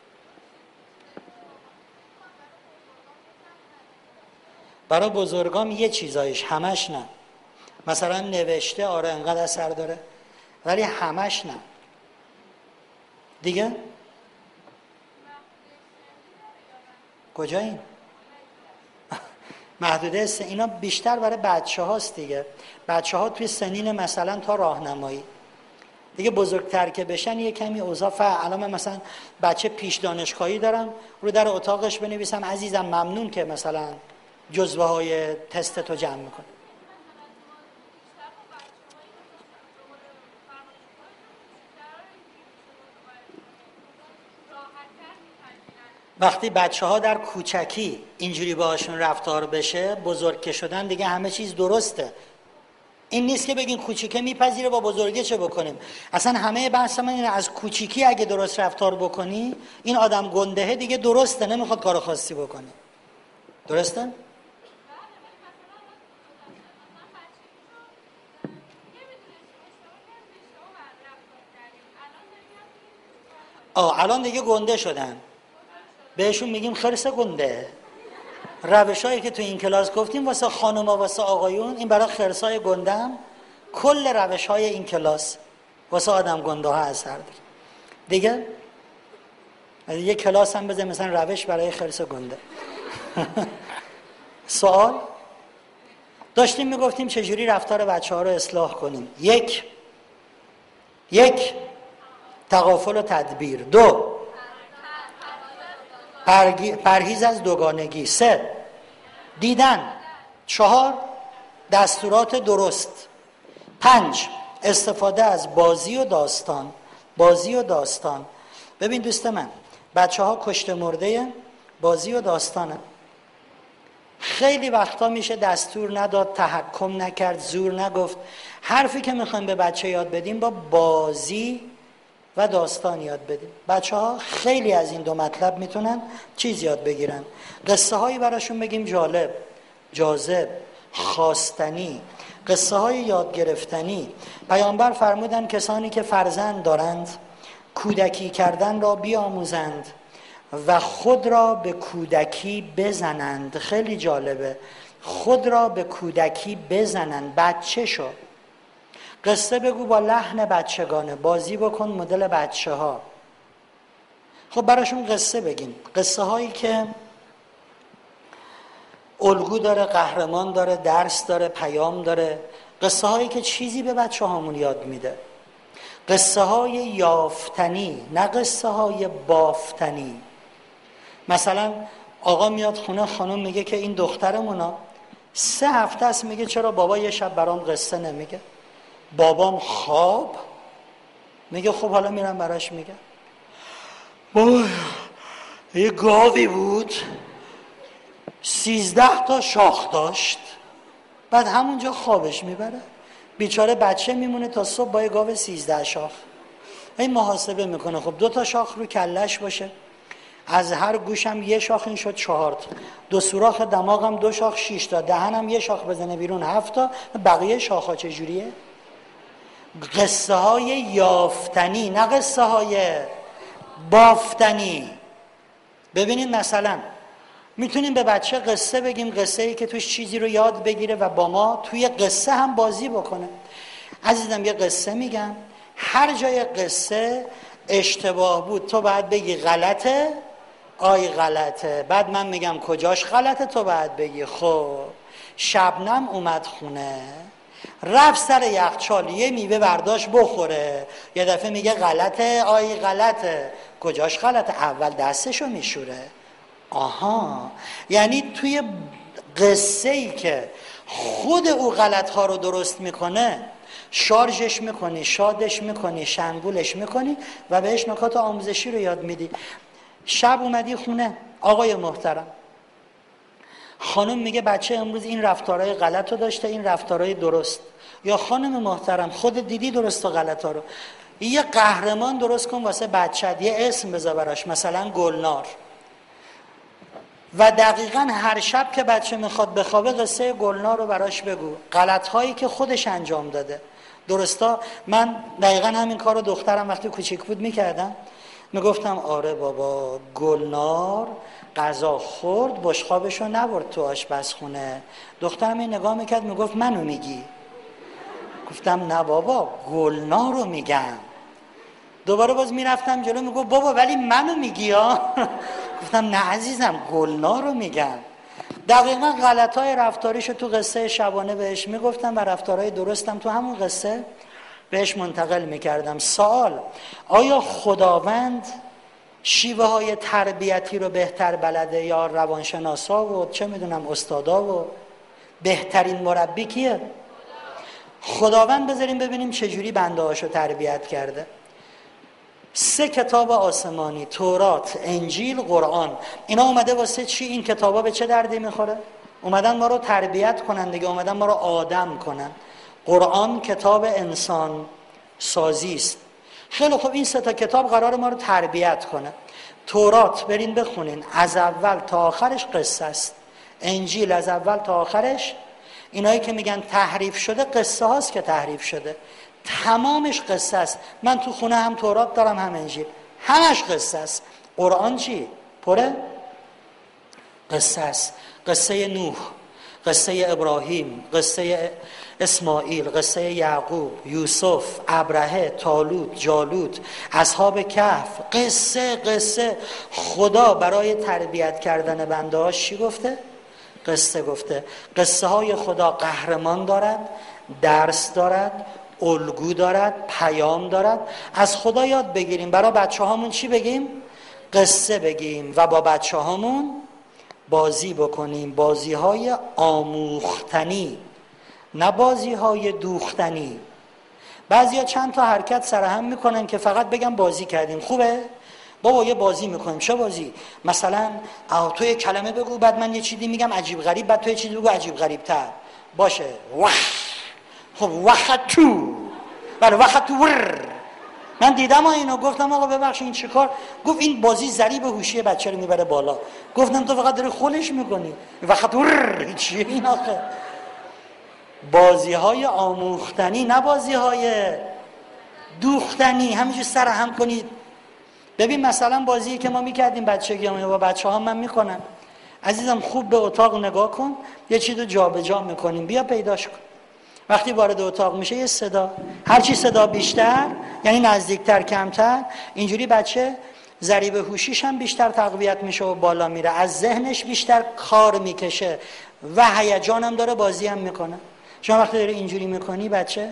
برای بزرگام یه چیزایش، همش نه. مثلا نوشته آره انقدر اثر داره، ولی همش نه. دیگه کجا این؟ محدوده سن اینا بیشتر برای بچه هاست دیگه. بچه ها توی سنین مثلا تا راهنمایی دیگه، بزرگتر که بشن یه کمی اوضاع فرق. الان من مثلا بچه پیش دانشگاهی دارم، رو در اتاقش بنویسم عزیزم ممنون که مثلا جزوه های تست تو جمع میکنه. وقتی بچه ها در کوچکی اینجوری باهاشون رفتار بشه، بزرگ که شدن دیگه همه چیز درسته. این نیست که بگین کوچیکه میپذیره با بزرگه چه بکنیم. اصلا همه بحث من اینه از کوچیکی اگه درست رفتار بکنی، این آدم گندهه دیگه درسته، نمیخواد کار خاصی بکنی. درسته؟ آه الان دیگه گنده شدن، بهشون میگیم خرس گنده. روشایی که تو این کلاس گفتیم واسه خانوما واسه آقایون، این برای خرسای گندم. کل روشهای این کلاس واسه آدم گنده ها اثر داره دیگه. یه کلاس هم بذار مثلا روش برای خرس گنده. سوال داشتیم میگفتیم چجوری رفتار بچه ها رو اصلاح کنیم. یک یک تغافل و تدبیر. دو پرهیز از دوگانگی. سه دیدن. چهار دستورات درست. پنج استفاده از بازی و داستان. بازی و داستان. ببین دوست من، بچه ها کشته مرده بازی و داستانه. خیلی وقتا میشه دستور نداد، تحکم نکرد، زور نگفت. حرفی که میخوایم به بچه یاد بدیم با بازی و داستان یاد بدیم. بچه ها خیلی از این دو مطلب میتونن چیز یاد بگیرن. قصه هایی براشون بگیم جالب، جاذب، خواستنی، قصه های یاد گرفتنی. پیامبر فرمودن کسانی که فرزند دارند کودکی کردن را بیاموزند و خود را به کودکی بزنند. خیلی جالبه، خود را به کودکی بزنند. بچه شو، قصه بگو با لحن بچگانه، بازی بکن مدل بچه ها. خب براشون قصه بگیم، قصه هایی که الگو داره، قهرمان داره، درس داره، پیام داره. قصه هایی که چیزی به بچه هامون یاد میده. قصه های یافتنی، نه قصه های بافتنی. مثلا آقا میاد خونه، خانم میگه که این دخترمونا سه هفته است میگه چرا بابا یه شب برام قصه نمیگه. بابام خواب میگه خب حالا میرم براش میگم. بابا یه گاوی بود سیزده تا شاخ داشت، بعد همونجا خوابش میبره. بیچاره بچه میمونه تا صبح با یه گاو سیزده شاخ. این محاسبه میکنه خب دو تا شاخ رو کلش باشه، از هر گوشم یه شاخ، این شد چهار تا. دو سوراخ دماغم دو شاخ شش تا، دهنم یه شاخ بزنه بیرون هفت تا. بقیه شاخ ها چجوریه؟ قصه های یافتنی، نه قصه های بافتنی. ببینید مثلا میتونیم به بچه قصه بگیم، قصه ای که توش چیزی رو یاد بگیره و با ما توی قصه هم بازی بکنه. عزیزم یه قصه میگم، هر جای قصه اشتباه بود تو باید بگی غلطه، آی غلطه. بعد من میگم کجاش غلطه، تو باید بگی خب شبنم اومد خونه رفت سر یخچال یه میوه برداشت بخوره، یه دفعه میگه غلطه، آی غلطه. کجاش غلطه؟ اول دستشو میشوره. آها، یعنی توی قصه ای که خود او غلط ها رو درست میکنه شارژش میکنی، شادش میکنی، شنگولش میکنی و بهش نکات آموزشی رو یاد میدی. شب اومدی خونه، آقای محترم، خانم میگه بچه امروز این رفتارهای غلط رو داشته، این رفتارهای درست. یا خانم محترم خود دیدی درست و غلط ها رو، یه قهرمان درست کن واسه بچت، یه اسم بذار براش، مثلا گلنار، و دقیقاً هر شب که بچه میخواد بخوابه قصه گلنار رو براش بگو، غلط هایی که خودش انجام داده. درستا؟ من دقیقاً همین کار رو دخترم وقتی کوچیک بود میکردم. میگفتم آره بابا، گلنار غذا خورد بشقابشو نبرد تو آشپزخونه. دخترم این نگاه میکرد میگفت منو میگی؟ گفتم نه بابا، گلنار رو میگم. دوباره باز میرفتم جلو میگفت بابا ولی منو میگی ها؟ گفتم نه عزیزم، گلنار رو میگم. دقیقا غلطای رفتاریشو تو قصه شبانه بهش میگفتم و رفتارهای درستم تو همون قصه بهش منتقل میکردم. سوال: آیا خداوند شیوه های تربیتی رو بهتر بلده یا روانشناسا و چه میدونم استادا و بهترین مربی کیه؟ خداوند. بذاریم ببینیم چجوری بنده هاشو تربیت کرده. سه کتاب آسمانی، تورات، انجیل، قرآن، اینا اومده واسه چی؟ این کتابا به چه دردی میخوره؟ اومدن ما رو تربیت کنن دیگه، اومدن ما رو آدم کنن. قرآن کتاب انسان سازی است. خیلی خب، این سه تا کتاب قرار ما رو تربیت کنه. تورات برین بخونین، از اول تا آخرش قصه است. انجیل از اول تا آخرش، اینایی که میگن تحریف شده، قصه هاست که تحریف شده، تمامش قصه است. من تو خونه هم تورات دارم هم انجیل، همش قصه است. قرآن چی؟ پره قصه است. قصه نوح، قصه ابراهیم، قصه اسماعیل، قصه یعقوب، یوسف، ابرهه، طالوت، جالوت، اصحاب کهف، قصه قصه. خدا برای تربیت کردن بنده هاش چی گفته؟ قصه گفته. قصه های خدا قهرمان دارد، درس دارد، الگو دارد، پیام دارد. از خدا یاد بگیریم. برای بچه هامون چی بگیم؟ قصه بگیم و با بچه هامون بازی بکنیم. بازی های آموختنی، نه بازی های دوختنی. بعضی ها چند تا حرکت سرهم میکنن که فقط بگم بازی کردیم. خوبه؟ بابا یه بازی میکنیم. چه بازی؟ مثلا تو یه کلمه بگو، بعد من یه چیزی میگم عجیب غریب، بعد تو یه چیزی بگو عجیب غریب تر. باشه. وخ. خب وقت تو بله وقت تو ور. من دیدم اینو، گفتم آقا ببخش این چه کار؟ گفت این بازی ضریب هوشی بچه رو میبره بالا. گفتم تو فقط داری خولش میکنی. وقت ور چیه این آخه؟ بازی های آموختنی، نه بازی های دوختنی. همینجور سر هم کنید. ببین مثلا بازی که ما میکردیم بچگی هم با بچه ها من میکنم. عزیزم خوب به اتاق نگاه کن، یه چیز رو جا به جا میکنیم، بیا پیداش کن. وقتی وارد اتاق میشه یه صدا، هرچی صدا بیشتر یعنی نزدیکتر کمتر، اینجوری بچه ضریب هوشیش هم بیشتر تقویت میشه و بالا میره، از ذهنش بیشتر کار میکشه و هیجان هم داره، بازی هم میکنه. شما وقتی داری اینجوری میکنی بچه،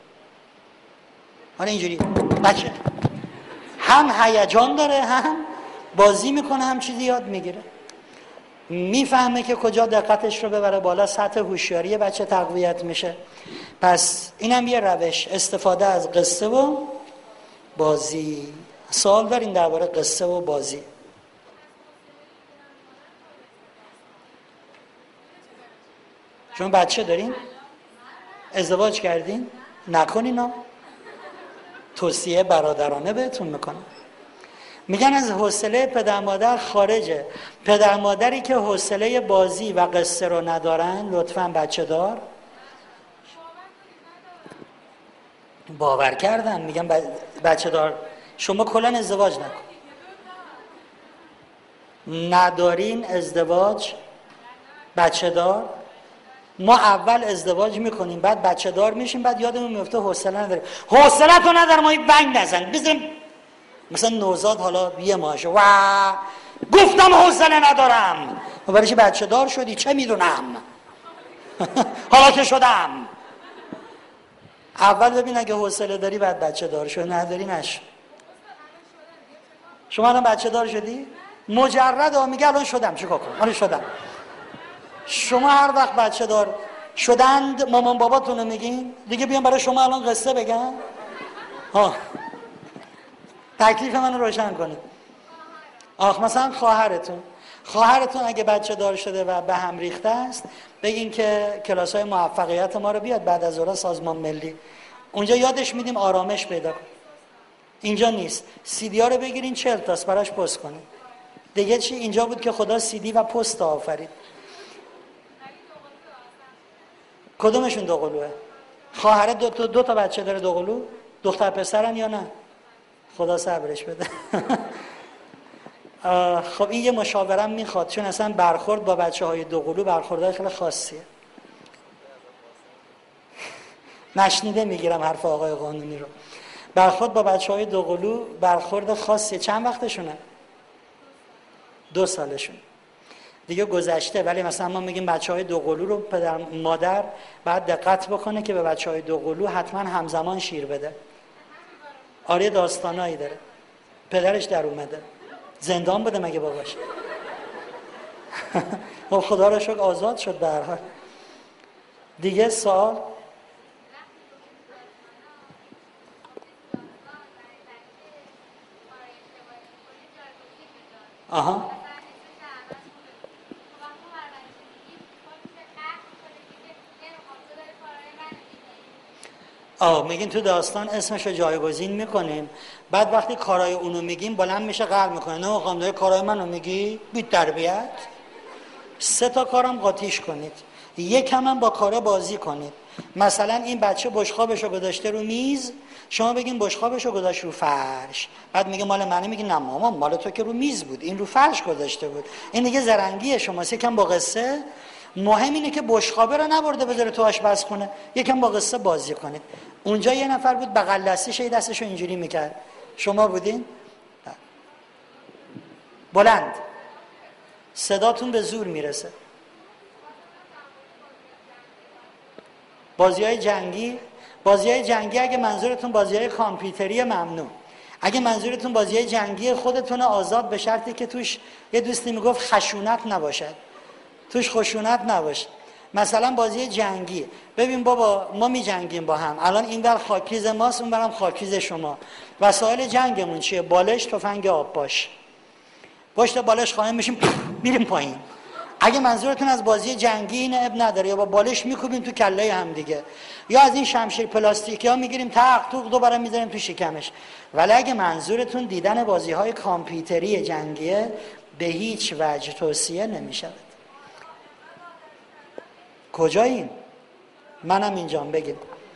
حالا اینجوری بچه هم هیجان داره، هم بازی میکنه، هم چیزی یاد میگیره، میفهمه که کجا دقتش رو ببره بالا، سطح هوشیاری بچه تقویت میشه. پس اینم یه روش، استفاده از قصه و بازی. سوال دارین درباره قصه و بازی؟ شما بچه دارین؟ ازدواج کردین؟ نکنین ها، توصیه برادرانه بهتون میکنم. میگن از حوصله پدر مادر خارجه. پدر مادری که حوصله بازی و قصه رو ندارن لطفاً بچه دار باور کردن. میگن بچه دار. شما کلن ازدواج نکن. ندارین ازدواج بچه دار. ما اول ازدواج میکنیم، بعد بچه دار میشیم، بعد یادمون میفته حوصله نداریم. حوصله تو ندارم، ما این بنگ نزن بزنیم. مثلا نوزاد حالا یه ماهشه و گفتم حوصله ندارم. و برای چه بچه دار شدی؟ چه میدونم حالا که شدم. اول ببین اگه حوصله داری بعد بچه دار شو، نداری نشو. شما الان بچه دار شدی؟ مجرد ها میگه الان شدم، چیکار کنم؟ الان شدم. شما هر وقت بچه دار شدند مامان باباتون رو میگین دیگه بیان برای شما الان قصه بگن؟ ها تکلیف منو روشن کنید. آخ مثلا خواهرتون خواهرتون اگه بچه دار شده و به هم ریخته است، بگین که کلاس های موفقیت ما رو بیاد بعد از ظهر سازمان ملی، اونجا یادش میدیم آرامش پیدا کن. اینجا نیست. سیدی ها رو بگیرین چهل تاست براش پست کنید. دیگه چی؟ اینجا بود که خدا سیدی و پست آفرید. کدومشون دوقلوه؟ خواهر دو, دو, دو تا بچه داره دوقلو؟ دختر پسرن یا نه؟ خدا صبرش بده. خب این یه مشاورم میخواد، چون اصلا برخورد با بچه های دوقلو برخوردهای خیلی خاصیه. نشنیده میگیرم حرف آقای قانونی رو. برخورد با بچه های دوقلو برخورد خاصیه. چند وقتشونه؟ دو سالشون دیگه گذشته. ولی مثلا ما میگیم بچه های دوقلو رو پدر مادر باید دقت بکنه که به بچه های دوقلو حتما همزمان شیر بده. آره داستانایی داره. پدرش در اومده زندان بوده مگه باباش؟ خب خدا رو شکر آزاد شد به هر حال. دیگه سوال؟ آها آه میگین تو داستان اسمش رو جایگزین میکنیم، بعد وقتی کارای اونو میگیم بلند میشه قهر میکنه نه میخوام داری کارای منو میگی؟ بی تربیت. سه تا کارم قاطیش کنید، یکم هم با کارا بازی کنید. مثلا این بچه بشقابشو گذاشته رو میز، شما بگین بشقابشو گذاشت رو فرش، بعد میگه مال منه، میگه نه مامان مال تو که رو میز بود، این رو فرش گذاشته بود. این دیگه زرنگیه شماست. یکم با قصه. مهم اینه که بشقابه رو نبرده بذاره تو آشپزخونه، یکم با قصه بازی کنید. اونجا یه نفر بود بغل دستش ای دستشو اینجوری میکرد، شما بودین؟ بلند صداتون به زور میرسه. بازی‌های جنگی بازی‌های جنگی اگه منظورتون بازی‌های کامپیوتری ممنوع. اگه منظورتون بازی‌های جنگی خودتون آزاد، به شرطی که توش یه دوستی میگفت خشونت نباشد، توش خشونت نباشه. مثلا بازی جنگی، ببین بابا ما می جنگیم با هم، الان این ور خاکیز ماست اون برم خاکیز شما، وسایل جنگمون چیه؟ بالش، تفنگ آب باش، پشت بالش خواهیم میشیم میریم پایین. اگه منظورتون از بازی جنگی اینه اب نداره، یا با بالش میکوبیم تو کله هم دیگه، یا از این شمشیر پلاستیکی ها میگیریم تق توق دوباره میذاریم تو شکمش. ولی اگه منظورتون دیدن بازی های کامپیوتری جنگیه، به هیچ وجه توصیه نمیشود. کجاییم؟ منم اینجام بگید.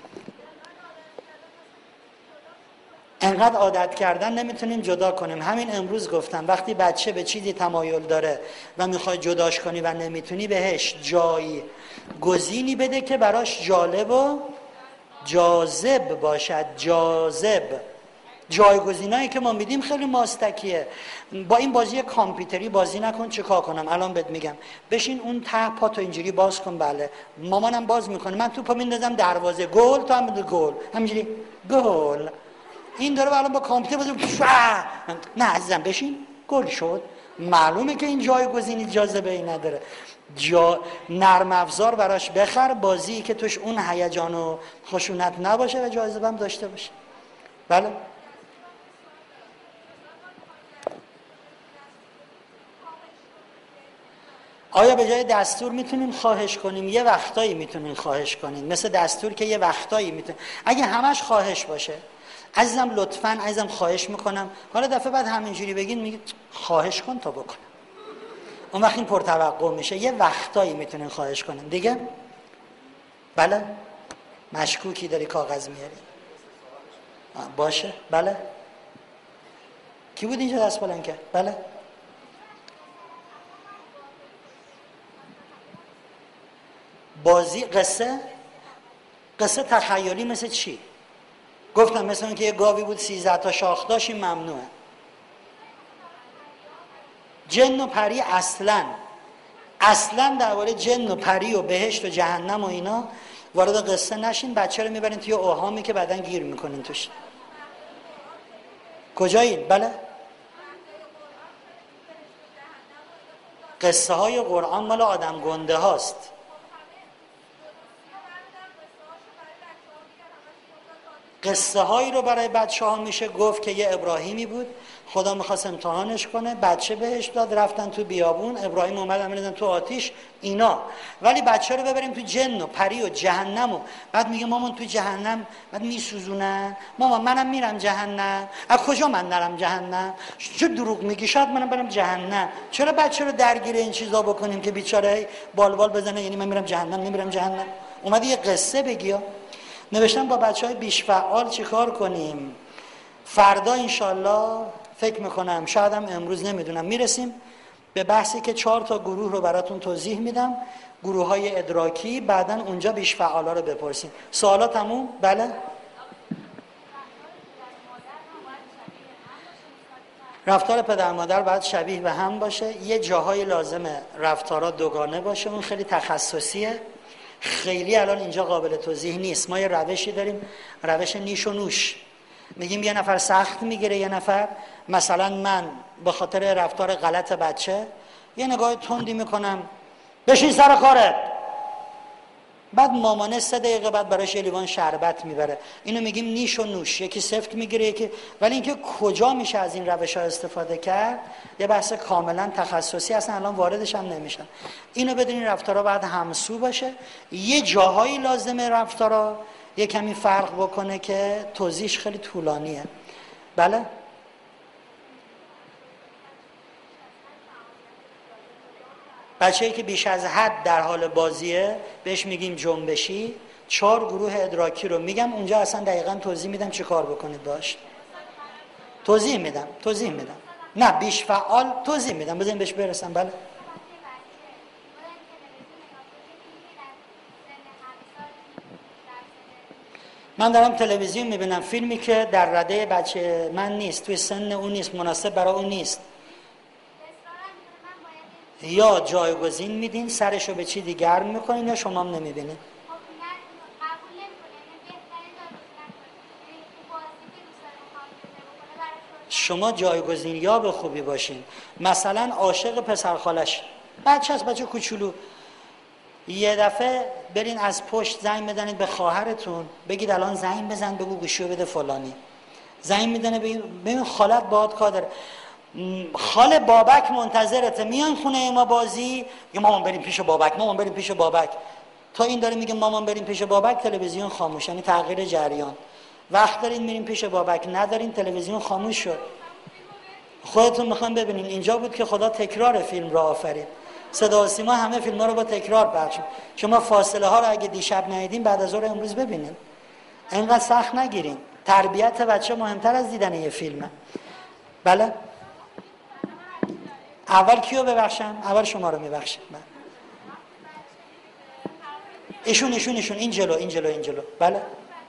انقدر عادت کردن نمیتونیم جدا کنیم. همین امروز گفتم وقتی بچه به چیزی تمایل داره و میخوای جداش کنی و نمیتونی، بهش جایی گزینی بده که براش جالب و جاذب باشد. جاذب. جایگزینایی که ما میدیم خیلی ماستکیه. با این بازی کامپیوتری بازی نکن. چیکار کنم الان بهت میگم بشین اون ته پاتو اینجوری باز کن، بله مامانم باز میکنه، من توپو میندازم دروازه، گل، تو هم بده گل، همینجوری گل. این داره الان با کامپیوتر بازی. نه عزیزم بشین، گل شد. معلومه که این جایگزینی جاذبه ای نداره. جا نرم افزار براش بخر، بازی که توش اون هیجان و خشونت نباشه و جاذبه هم داشته باشه. بله آیا به جای دستور میتونیم خواهش کنیم؟ یه وقتایی میتونین خواهش کنین، مثل دستور که یه وقتایی میتونین. اگه همش خواهش باشه، عزیزم لطفاً عزیزم خواهش میکنم، حالا دفعه بعد همینجوری بگین میگید خواهش کن تا بکنم، اون وقت این پرتوقع میشه. یه وقتایی میتونین خواهش کنین دیگه. بله مشکوکی داری کاغذ میاری؟ باشه بله. کی بود اینجا دست بلند کرد؟ بله بازی قصه قصه تخیلی مثل چی؟ گفتم مثل اون که یه گاوی بود سیزده تا شاخ داشت، این ممنوعه. جن و پری اصلا اصلا درباره جن و پری و بهشت و جهنم و اینا وارد قصه نشین. بچه رو میبرین توی اوهامی که بعدن گیر میکنین توش. کجایین؟ بله قصه های قرآن مال آدم گنده هاست. قصه هایی رو برای بچه ها میشه گفت که یه ابراهیمی بود، خدا میخواست امتحانش کنه، بچه بهش داد، رفتن تو بیابون، ابراهیم اومد امیدن تو آتیش اینا. ولی بچه رو ببریم تو جن و پری و جهنم و بعد میگه مامان تو جهنم بعد میسوزونن، مامان منم میرم جهنم. از کجا من نرم جهنم؟ چه دروغ میگی، شاید منم برم جهنم. چرا بچه رو درگیر این چیزا بکنیم که بیچاره بال بال بزنه یعنی من میرم جهنم نمیرم جهنم؟ اومدی یه قصه بگی. نوشتم با بچه های بیش فعال چی کار کنیم. فردا انشالله فکر میکنم، شاید هم امروز نمیدونم، میرسیم به بحثی که چهار تا گروه رو براتون توضیح میدم، گروه های ادراکی، بعداً اونجا بیش فعالا رو بپرسیم. سوالات تموم؟ بله؟ رفتار پدر مادر باید شبیه به هم باشه. یه جاهای لازمه رفتارا دوگانه باشه، اون خیلی تخصصیه، خیلی الان اینجا قابل توضیح نیست. ما یه روشی داریم، روش نیش و نوش. میگیم یه نفر سخت میگیره، یه نفر، مثلا من به خاطر رفتار غلط بچه یه نگاه تندی میکنم بشین سر کارت، بعد مامانه سه دقیقه بعد براش یه لیوان شربت میبره. اینو میگیم نیش و نوش، یکی سفت میگیره یکی. ولی اینکه کجا میشه از این روش ها استفاده کرد یه بحث کاملا تخصصی، اصلا الان واردش هم نمیشن. اینو بدونین رفتارا باید همسو باشه. یه جاهایی لازمه رفتارا یه کمی فرق بکنه که توضیحش خیلی طولانیه. بله؟ بچه‌ای که بیش از حد در حال بازیه بهش میگیم جنبشی. چهار گروه ادراکی رو میگم اونجا، اصلا دقیقاً توضیح میدم چی کار بکنید باش. توضیح میدم توضیح میدم نه بیش فعال توضیح میدم، بذاریم بهش برسم. بله؟ من دارم تلویزیون میبینم، فیلمی که در رده بچه من نیست، توی سن اون نیست، مناسب برای اون نیست، یا جایگزین میدین سرشو به چی دیگر میکنین یا شما هم نمیبینین. شما جایگزین یا به خوبی باشین. مثلا عاشق پسر خالش، بچه هست، بچه کوچولو، یه دفعه برین از پشت زنگ بزنید به خواهرتون، بگید الان زنگ بزن بگو گوشیو بده فلانی. زنگ میزنه ببین خالت باهات کار داره، خاله بابک منتظرته، میان خونه ما بازی، یا مامان بریم پیش بابک، مامان بریم پیش بابک. تا این داره میگه مامان بریم پیش بابک، تلویزیون خاموش، یعنی تغییر جریان. وقت دارین میریم پیش بابک، ندارین تلویزیون خاموش شد. خودتون میخوام ببینین اینجا بود که خدا تکرار فیلم را آفرید. صدا و سیما همه فیلم ها رو با تکرار پخش. شما فاصله ها رو اگه دیشب ندیدین بعد از ظهر امروز ببینین. اینقدر سخت نگیرین. تربیت بچه مهمتر از دیدن یه فیلمه. بله؟ اول کیو ببخشم؟ اول شما رو میبخشم. ایشون ایشون ایشون این جلو این جلو این جلو. بله؟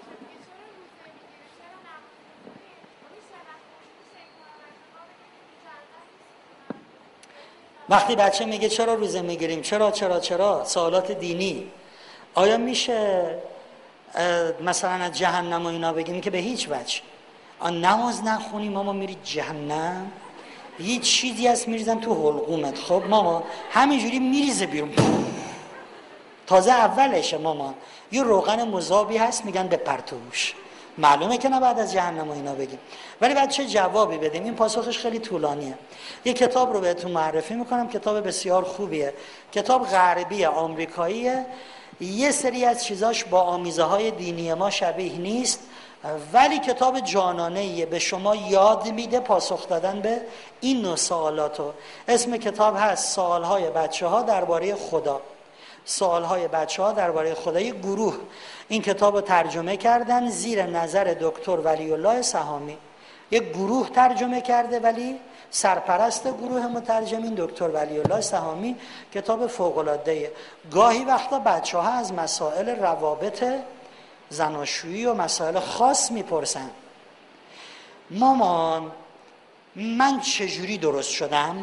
وقتی بچه میگه چرا روزه میگیریم، چرا چرا چرا سوالات دینی، آیا میشه مثلا از جهنم و اینا بگیم؟ که به هیچ وجه. آن نماز نخونی ماما میری جهنم، یه چیزی هست میریزن تو حلقومت. خب ماما همینجوری میریزه بیرون، تازه اولشه ماما، یه روغن مذابی هست میگن بپر توش. معلومه که نه بعد از جهنم و اینا بگیم. ولی بعد چه جوابی بدیم؟ این پاسخش خیلی طولانیه. یه کتاب رو بهتون معرفی میکنم، کتاب بسیار خوبیه، کتاب غربی آمریکاییه، یه سری از چیزاش با آمیزه های دینی ما شبیه نیست، ولی کتاب جانانه‌ایه، به شما یاد میده پاسخ دادن به این نوع سوالاتو. اسم کتاب هست سوالهای بچه ها درباره خدا. سوالهای بچه ها درباره خدا. یک گروه این کتاب رو ترجمه کردن زیر نظر دکتر ولی الله سهامی. یک گروه ترجمه کرده ولی سرپرست گروه مترجمین دکتر ولی الله سهامی. کتاب فوق‌العاده‌ایه. گاهی وقتا بچه ها از مسائل روابط زناشویی و مسائل خاص میپرسن. مامان من چجوری درست شدم؟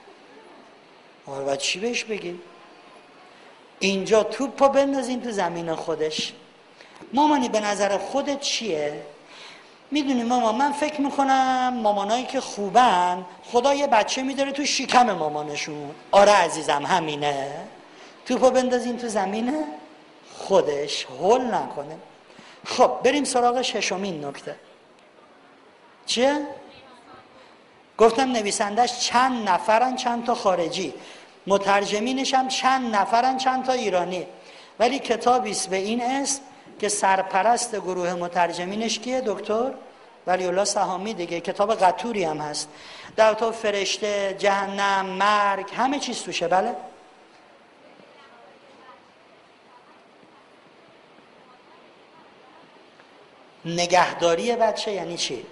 و چی بهش بگیم؟ اینجا توپ پا بندازین تو زمین خودش. مامانی به نظر خودت چیه؟ میدونی ماما من فکر میکنم مامانایی که خوبن خدا یه بچه میداره تو شکم مامانشون. آره عزیزم همینه. توپو بندازین تو زمینه خودش هول نکنه. خب بریم سراغ ششمین نکته. چیه؟ گفتم نویسندش چند نفرن چند تا خارجی، مترجمینش هم چند نفرن چند تا ایرانی، ولی کتابیست به این اسم که سرپرست گروه مترجمینش کیه؟ دکتر ولی الله سهامی دیگه. کتاب قطوری هم هست، در تو فرشته، جهنم، مرگ، همه چیز توشه. بله نگهداری بچه یعنی چی؟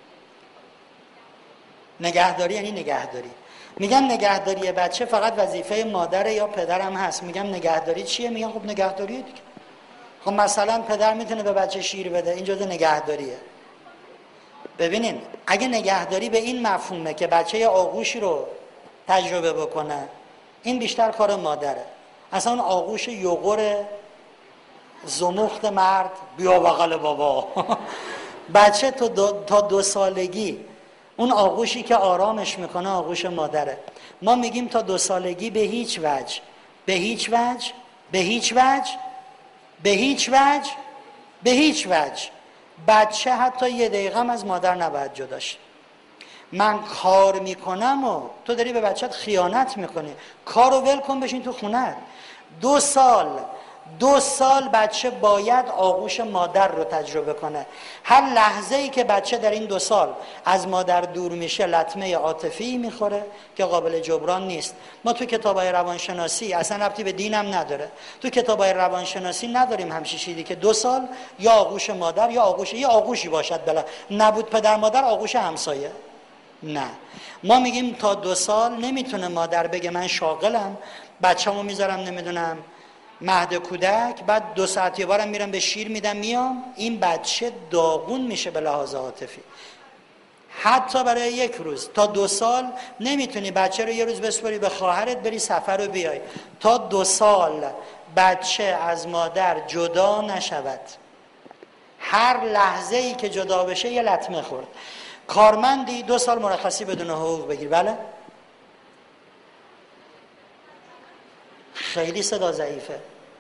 نگهداری یعنی نگهداری. میگم نگهداری بچه فقط وظیفه مادر یا پدرم هست. میگم نگهداری چیه؟ میگم خب نگهداری دیگه. خب مثلا پدر میتونه به بچه شیر بده، این جزء نگهداریه. ببینین اگه نگهداری به این مفهومه که بچه یه آغوشی رو تجربه بکنه، این بیشتر کار مادره. اصلا اون آغوش یوغور زمخت مرد بیا بغل بابا بچه تا دو, تا دو سالگی اون آغوشی که آرامش میکنه آغوش مادره. ما میگیم تا دو سالگی به هیچ وجه به هیچ وجه به هیچ وجه به هیچ وجه به هیچ وجه بچه حتی یه دقیقه هم از مادر نباید جدا شه. من کار میکنم و تو داری به بچت خیانت میکنی. کارو ول کن بشین تو خونت. دو سال دو سال بچه باید آغوش مادر رو تجربه کنه. هر لحظه ای که بچه در این دو سال از مادر دور میشه لطمه عاطفی میخوره که قابل جبران نیست. ما تو کتابای روانشناسی، اصلا ربطی به دینم نداره، تو کتابای روانشناسی نداریم همچین چیزی که دو سال یا آغوش مادر یا آغوش یه آغوشی باشد. بلا نبود پدر مادر آغوش همسایه. نه، ما میگیم تا دو سال نمیتونه مادر بگه من شاغلم، بچه‌مو میذارم نمیدونم مهد کودک، بعد دو ساعت یه بارم میرم به شیر میدم میام. این بچه داغون میشه به لحاظ عاطفی. حتی برای یک روز تا دو سال نمیتونی بچه رو یه روز بسپاری به خواهرت بری سفر رو بیای. تا دو سال بچه از مادر جدا نشود. هر لحظه ای که جدا بشه یه لطمه خورد. کارمندی دو سال مرخصی بدون حقوق بگیر. بله خیلی صدا ضعیفه.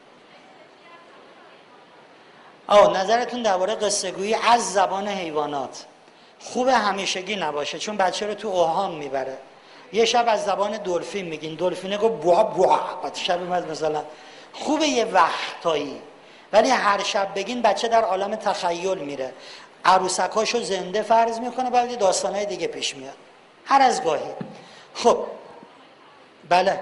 آه نظرتون درباره قصه گویی از زبان حیوانات خوبه همیشگی نباشه، چون بچه رو تو اوهام میبره. یه شب از زبان دلفین میگین، دلفینه گفت بوا بوا، بعد شب مثلا خوبه یه وقتایی، ولی هر شب بگین بچه در عالم تخیل میره، عروسکاشو زنده فرض میکنه، بعد داستانای دیگه پیش میاد هر از گاهی. خب بله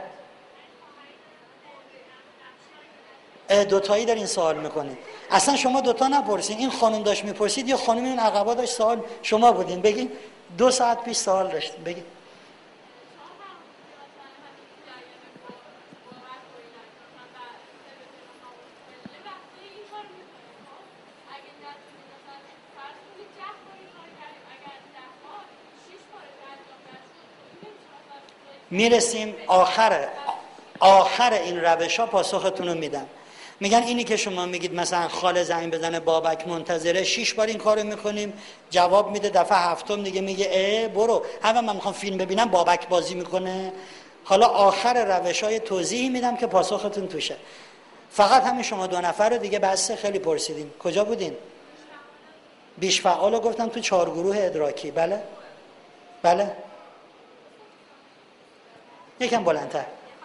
دوتایی دارین سوال میکنید. اصلا شما دوتا نپرسین، این خانم داشت میپرسید یا خانم این عقبا داشت سوال شما بودین. بگین دو ساعت پیش سوال داشتین. بگین میرسیم آخر آخر این روش ها پاسختون رو میدم. میگن اینی که شما میگید مثلا خاله زنگ بزنه بابک منتظره، شش بار این کارو میکنیم جواب میده، دفعه هفتم دیگه میگه اه برو، همه من میخوام فیلم ببینم بابک بازی میکنه. حالا آخر روش های توضیحی میدم که پاسختون توشه. فقط همین شما دو نفر رو دیگه بسته، خیلی پرسیدین. کجا بودین؟ بیش فعال رو گفتم تو چهار گروه ادراکی. بله بله یکم بلندتر.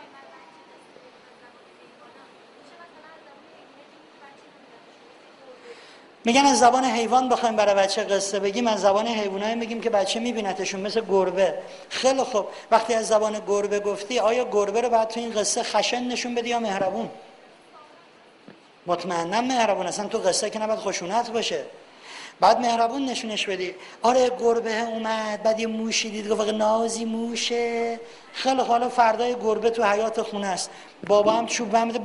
میگن از زبان حیوان بخوایم برای بچه قصه بگیم، از زبان حیوانایی میگیم که بچه میبینتشون، مثل گربه. خیلی خوب، وقتی از زبان گربه گفتی، آیا گربه رو بعد تو این قصه خشن نشون بدی یا مهربون؟ مطمئناً مهربون. اصلا تو قصه که نباید خشونت باشه، بعد مهربون نشونش بدی. آره گربه اومد، بعد یه موشی دید گفت نازی موشه. خیلی حالا فردای گربه تو حیات خونه است، بابا هم چوب هم میده،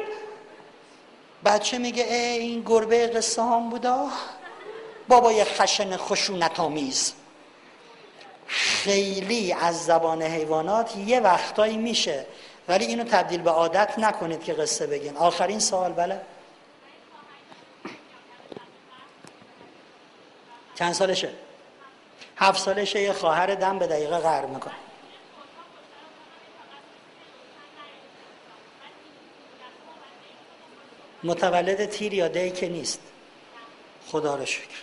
بچه میگه ای این گربه قصه هم بودا، بابا یه خشن خشونت آمیز. خیلی از زبان حیوانات یه وقتایی میشه، ولی اینو تبدیل به عادت نکنید که قصه بگین. آخرین سوال. بله چند سالشه؟ هفت سالشه. یه خواهر دم به دقیقه قهر میکنه. متولد تیر یا دی که نیست، خدا رو شکر.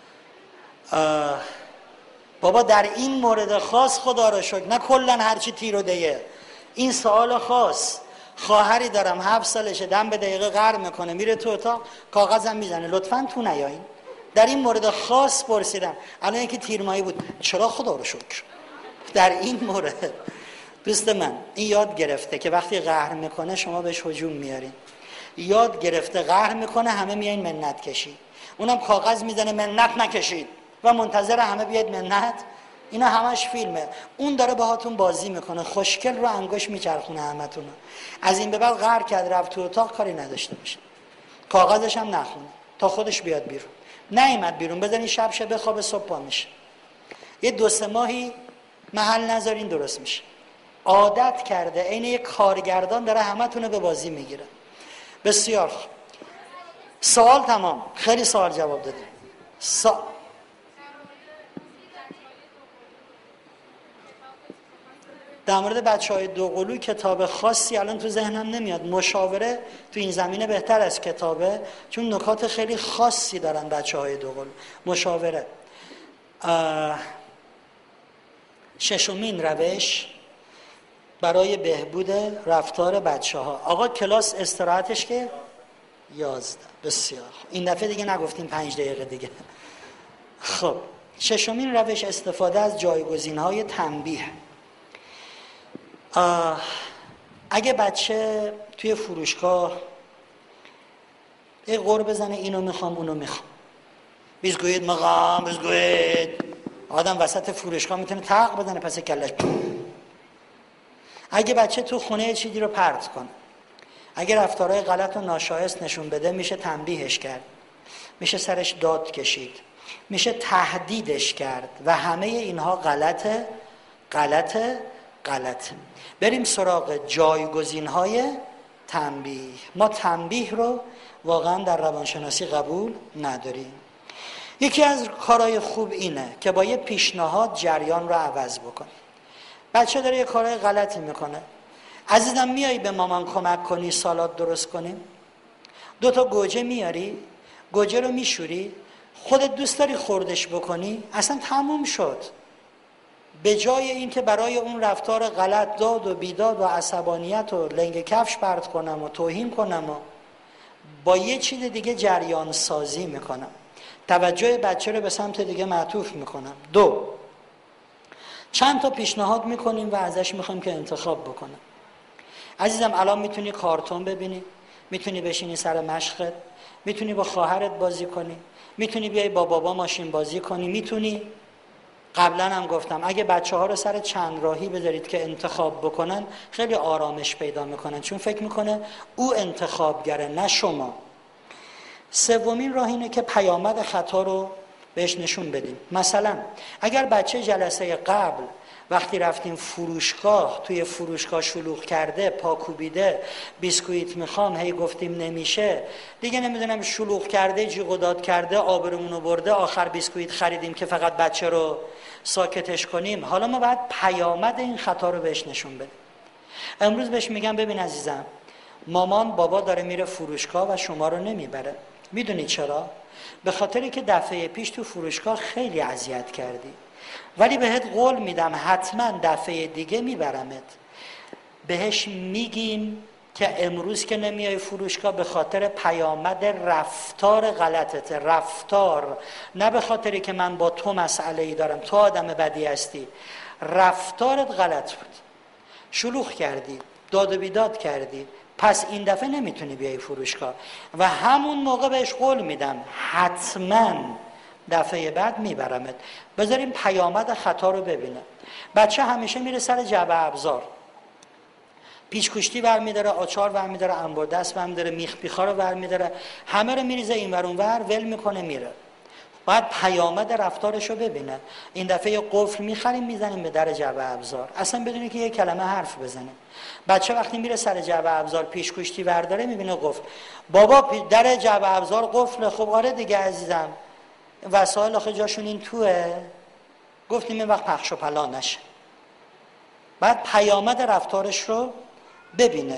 بابا در این مورد خاص خدا رو شکر، نه کلا هرچی تیر و دیه. این سوال خاص. خواهری دارم هفت سالشه، دم به دقیقه قهر میکنه، میره تو اتاق کاغذم میزنه لطفاً تو نیاین. در این مورد خاص پرسیدم. الان یکی تیرمایی بود، چرا خدا رو شکر. در این مورد دوست من این یاد گرفته که وقتی قهر میکنه شما بهش هجوم میارین. یاد گرفته قهر میکنه همه میاین منت کشی، اونم کاغذ میزنه منت نکشید و منتظر همه بیاید منت. اینا همش فیلمه. اون داره باهاتون بازی میکنه، خوشگل رو انگوش میچرخونه همتون. از این به بعد قهر کرد رفت تو اتاق کاری نداشته باشه، کاغذش هم نخونه تا خودش بیاد بیرون. نیامد بیرون بزنین شب شب بخوابه صبح پا میشه. یه دو سه ماهی محل نذارین درست میشه. عادت کرده عین یک کارگردان داره همتون به بازی میگیره. بسیار خوب. سوال تمام. خیلی سوال جواب دادیم. سا... در مورد بچه های دوقلو کتاب خاصی الان تو ذهنم نمیاد. مشاوره تو این زمینه بهتر از کتابه، چون نکات خیلی خاصی دارن بچه های دوقلو. مشاوره. ششمین روش برای بهبود رفتار بچه ها. آقا کلاس استراحتش که یازده. بسیار این دفعه دیگه نگفتیم پنج دقیقه دیگه. خب ششمین روش استفاده از جایگزین های تنبیه. اگه بچه توی فروشگاه یه غر بزنه اینو میخوام اونو میخوام، بیسکویت میخوام بیسکویت، آدم وسط فروشگاه میتونه تق بزنه پس کلش. اگه بچه تو خونه چیزی رو پرت کنه، اگه رفتارهای غلط و ناشایست نشون بده، میشه تنبیهش کرد، میشه سرش داد کشید، میشه تهدیدش کرد و همه اینها غلطه غلطه غلطه. بریم سراغ جایگزین‌های تنبیه. ما تنبیه رو واقعا در روانشناسی قبول نداریم. یکی از کارهای خوب اینه که با یه پیشنهاد جریان رو عوض بکنی. بچه داره یه کارهای غلطی میکنه، عزیزم میایی به مامان کمک کنی سالاد درست کنیم؟ دو تا گوجه میاری، گوجه رو میشوری، خودت دوست داری خوردش بکنی، اصلا تموم شد. به جای این که برای اون رفتار غلط داد و بیداد و عصبانیت و لنگ کفش پرت کنم و توهین کنم و با یه چیز دیگه جریان سازی میکنم، توجه بچه رو به سمت دیگه معطوف میکنم. دو، چند تا پیشنهاد میکنیم و ازش میخوایم که انتخاب بکنم. عزیزم الان میتونی کارتون ببینی، میتونی بشینی سر مشقت، میتونی با خواهرت بازی کنی، میتونی بیای با بابا ماشین بازی کنی، میتونی. قبلا هم گفتم اگه بچه ها رو سر چند راهی بذارید که انتخاب بکنن خیلی آرامش پیدا میکنن، چون فکر میکنه او انتخابگره نه شما. سومین راه اینه که پیامد خطا رو بهش نشون بدیم. مثلا اگر بچه جلسه قبل وقتی رفتیم فروشگاه توی فروشگاه شلوغ کرده، پا کوبیده، بیسکویت میخوام، هی گفتیم نمیشه، دیگه نمیدونم شلوغ کرده، جیغ و داد کرده، آبرومونو برده، آخر بیسکویت خریدیم که فقط بچه رو ساکتش کنیم. حالا ما باید پیامد این خطا رو بهش نشون بدیم. امروز بهش میگم ببین عزیزم، مامان بابا داره میره فروشگاه و شما رو نمیبره. میدونی چرا؟ به خاطری که دفعه پیش تو فروشگاه خیلی اذیت کردی، ولی بهت قول میدم حتما دفعه دیگه میبرمت. بهش میگیم که امروز که نمیای فروشگاه به خاطر پیامد رفتار غلطت. رفتار، نه به خاطری که من با تو مسئله ای دارم، تو آدم بدی هستی. رفتارت غلط بود، شلوغ کردی، داد و بیداد کردی، پس این دفعه نمیتونی بیای فروشگاه. و همون موقع بهش قول میدم حتما دفعه بعد میبرمت. بذاریم پیامد خطا رو ببینه. بچه همیشه میره سر جعبه ابزار، پیچ کشتی برمیداره، آچار برمیداره، انبار دست برمیداره، میخ پیخا رو برمیداره، همه رو میریزه اینور اونور، ول میکنه میره. باید پیامد رفتارش رو ببینه. این دفعه یه قفل میخریم میزنیم به در جعبه ابزار، اصلا بدونی که یه کلمه حرف بزنه. بچه وقتی میره سر جعبه ابزار پیچ کشتی برداره میبینه قفل، بابا در جعبه ابزار قفله. خب آره دیگه عزیزم، وسایل آخه جاشون این توه، گفتیم این وقت پخش و پلا نشه. بعد پیامد رفتارش رو ببینه.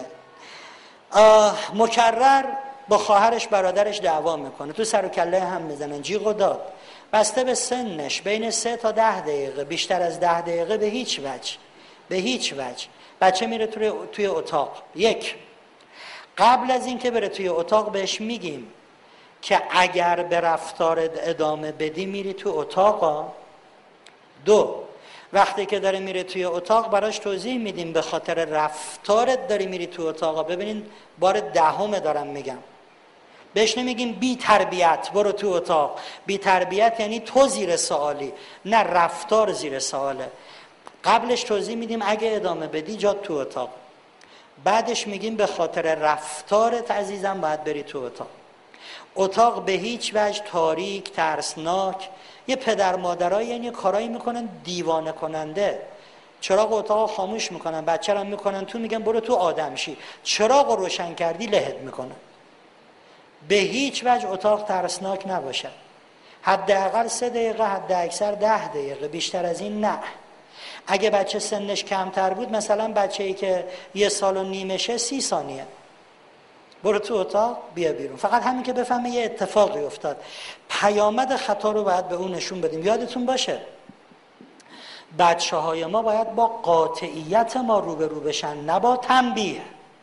مکرر با خواهرش برادرش دعوا میکنه، تو سر و کله هم میزنن، جیغ و داد. بسته به سنش بین سه تا ده دقیقه، بیشتر از ده دقیقه به هیچ وجه به هیچ وجه بچه میره توی, توی اتاق. یک، قبل از این که بره توی اتاق بهش میگیم که اگر به رفتار ادامه بدی میری توی اتاق. دو، وقتی که داره میره توی اتاق براش توضیح میدیم به خاطر رفتارت داری میری توی اتاق. ببینین بار دهم دارم میگم، بهش نمیگیم بی تربیت برو تو اتاق. بی تربیت یعنی تو زیر سوالی، نه رفتار زیر سواله. قبلش توضیح میدیم اگه ادامه بدی جات تو اتاق. بعدش میگیم به خاطر رفتارت عزیزم باید بری تو اتاق. اتاق به هیچ وجه تاریک، ترسناک. یه پدر مادرای یعنی کارایی میکنن دیوانه کننده. چراغ اتاق خاموش میکنن، بچه رو میکنن تو، میگن برو تو آدم شی. چراغ رو روشن کردی لهت میکنن. به هیچ وجه اتاق ترسناک نباشه. حداقل سه دقیقه، حد اکثر ده دقیقه، بیشتر از این نه. اگه بچه سنش کمتر بود، مثلا بچه‌ای که یه سال و نیمشه، سی ثانیه برو تو اتاق بیا بیرون. فقط همین که بفهمه یه اتفاقی افتاد. پیامد خطا رو باید به اون نشون بدیم. یادتون باشه بچه های ما باید با قاطعیت ما روبرو بشن، نه با تنبیه.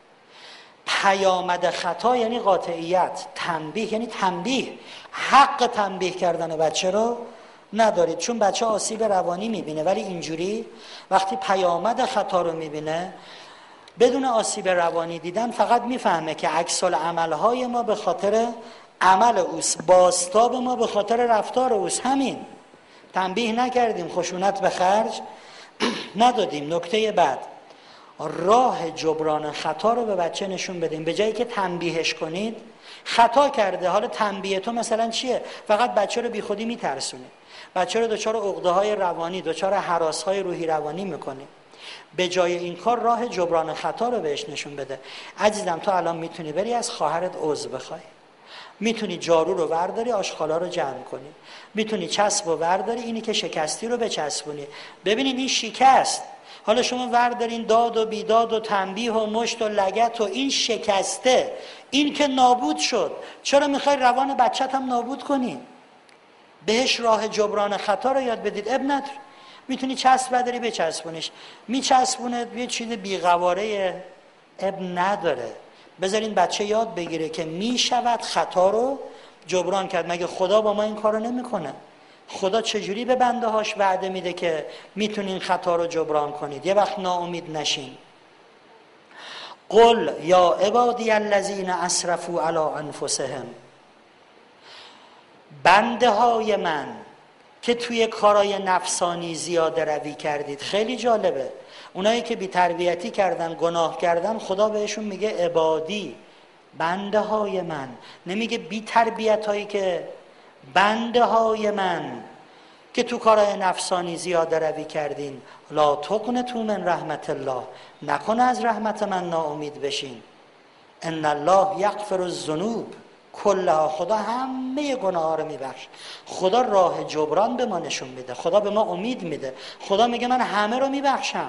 پیامد خطا یعنی قاطعیت، تنبیه یعنی تنبیه. حق تنبیه کردن بچه رو ندارید، چون بچه آسیب روانی میبینه. ولی اینجوری وقتی پیامد خطا رو میبینه بدون آسیب روانی دیدن، فقط میفهمه که عکس العمل‌های ما به خاطر عمل اوست، بازتاب ما به خاطر رفتار اوست. همین. تنبیه نکردیم، خشونت به خرج ندادیم. نکته بعد، راه جبران خطا رو به بچه نشون بدیم. به جایی که تنبیهش کنید، خطا کرده، حالا تنبیه تو مثلا چیه؟ فقط بچه رو بی خودی میترسونه، بچه رو دچار عقده‌های روانی، دچار هراس‌های روحی روانی میکنه. به جای این کار راه جبران خطا رو بهش نشون بده. عزیزم تو الان میتونی بری از خواهرت عذر بخوای، میتونی جارو رو ورداری آشغالا رو جمع کنی، میتونی چسب رو ورداری اینی که شکستی رو بچسبونی. ببینید این شکست، حالا شما وردارین داد و بیداد و تنبیه و مشت و لگت و این شکسته، این که نابود شد. چرا میخوای روان بچت هم نابود کنی؟ بهش راه جبران خطا رو یاد بدید. اب نداره، میتونی چسب بداری بچسبونیش، میچسبونه یه چیز بیقواره، اب نداره. بذارین بچه یاد بگیره که میشود خطا رو جبران کرد. مگه خدا با ما این کارو نمیکنه؟ خدا چجوری به بنده هاش وعده میده که میتونین خطا رو جبران کنید؟ یه وقت ناامید نشین. قل یا عبادی الذین اسرفوا علی انفسهم، بنده های من که توی کارای نفسانی زیاده روی کردید. خیلی جالبه، اونایی که بی تربیتی کردن، گناه کردن، خدا بهشون میگه عبادی، بنده های من. نمیگه بی تربیت هایی که بنده های من که تو کارای نفسانی زیاده روی کردین. لا تقنطوا من رحمت الله، نکنه از رحمت من ناامید بشین. ان الله یغفر الذنوب کلها، خدا همه گناه ها رو میبخش. خدا راه جبران به ما نشون میده، خدا به ما امید میده. خدا میگه من همه رو میبخشم.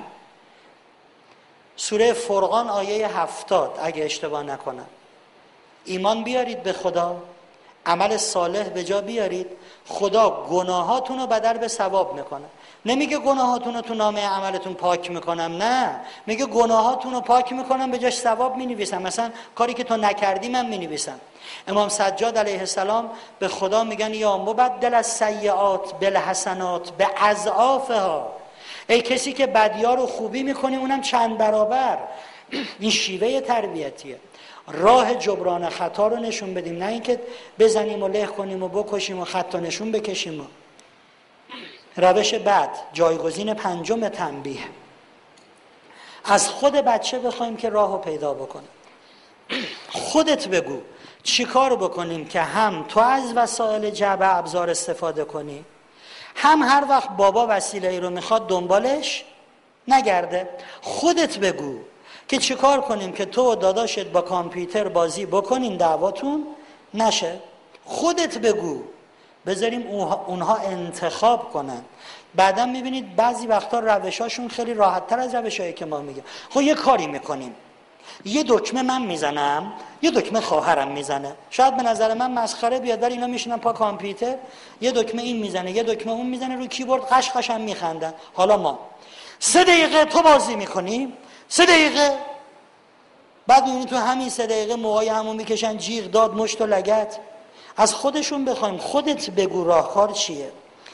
سوره فرقان آیه هفتاد اگه اشتباه نکنم. ایمان بیارید به خدا، عمل صالح به جا بیارید، خدا گناهاتون رو بدل به ثواب میکنه. نمیگه گناهاتون رو تو نامه عملتون پاک میکنم، نه، میگه گناهاتون رو پاک میکنم به جاش ثواب مینویسم. مثلا کاری که تو نکردی من مینویسم. امام سجاد علیه السلام به خدا میگن یا مبدل السیئات بالحسنات باضعافها، ای کسی که بدی‌ها رو خوبی میکنی اونم چند برابر. این شیوه تربیتیه. راه جبران خطا رو نشون بدیم، نه اینکه بزنیم و له کنیم و بکشیم و خطا نشون بکشیم. و روش بعد، جایگزین پنجم تنبیه، از خود بچه بخوایم که راهو پیدا بکنه. خودت بگو چی کار بکنیم که هم تو از وسایل جعبه ابزار استفاده کنی، هم هر وقت بابا وسیله ای رو میخواد دنبالش نگرده. خودت بگو که چی کار کنیم که تو و داداشت با کامپیوتر بازی بکنین دعواتون نشه. خودت بگو بذاریم اونها انتخاب کنن. بعدا میبینید بعضی وقتا روشاشون خیلی راحت تر از روشایی که ما میگیم. خب یه کاری میکنیم، یه دکمه من میزنم، یه دکمه خواهرم میزنه. شاید به نظر من مسخره بیاد، ولی اینا میشینن پا کامپیوتر، یه دکمه این میزنه، یه دکمه اون میزنه، رو کیبورد قش قش هم میخندن. حالا ما سه دقیقه تو بازی میکنیم، سه دقیقه بعد میبینی تو همین سه دقیقه موهای همون میکشن جیغ داد مشت و لگد. از خودشون بخوایم خودت بگو راهکار چیه.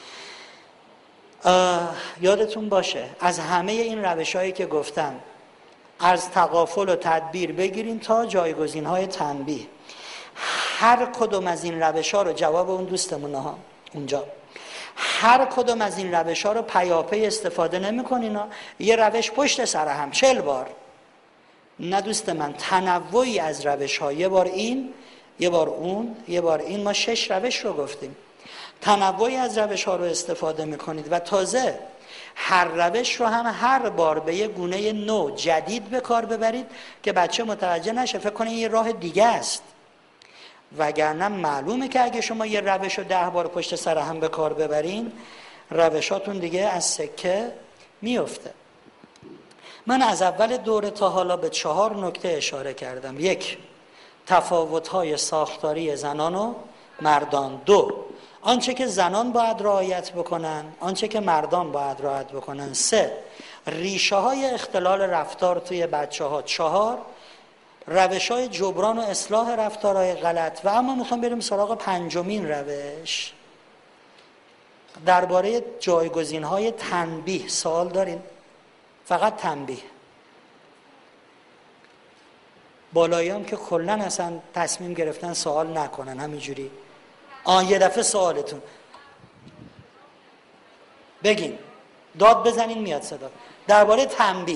یادتون باشه از همه این روش‌هایی که گفتم، از تغافل و تدبیر بگیرین تا جایگزین‌های تنبیه، هر کدوم از این روش‌ها رو جواب اون دوستمونه ها اونجا، هر کدوم از این روش‌ها رو پیاپی استفاده نمی‌کنین ها، یه روش پشت سر هم چهل بار. نه دوست من، تنوعی از روش‌ها، یه بار این، یه بار اون، یه بار این. ما شش روش رو گفتیم. تنوعی از روش‌ها رو استفاده می‌کنید و تازه هر روش رو هم هر بار به یه گونه نو جدید به کار ببرید که بچه متوجه نشه فکر کنه یه راه دیگه است. وگرنه معلومه که اگه شما یه روش رو ده بار پشت سر هم به کار ببرین، روشاتون دیگه از سکه میفته. من از اول دوره تا حالا به چهار نکته اشاره کردم. یک، تفاوت‌های ساختاری زنان و مردان. دو، آنچه که زنان باید رعایت بکنن، آنچه که مردان باید رعایت بکنن. سه، ریشه های اختلال رفتار توی بچه ها. چهار، روش های جبران و اصلاح رفتارهای غلط. و اما میخوام بریم سراغ پنجمین روش. درباره جایگزین های تنبیه سوال دارین؟ فقط تنبیه. بالایی هم که کلن اصلا تصمیم گرفتن سوال نکنن، همینجوری آن یه دفعه سوالتون بگین، داد بزنین میاد صدا. درباره تنبیه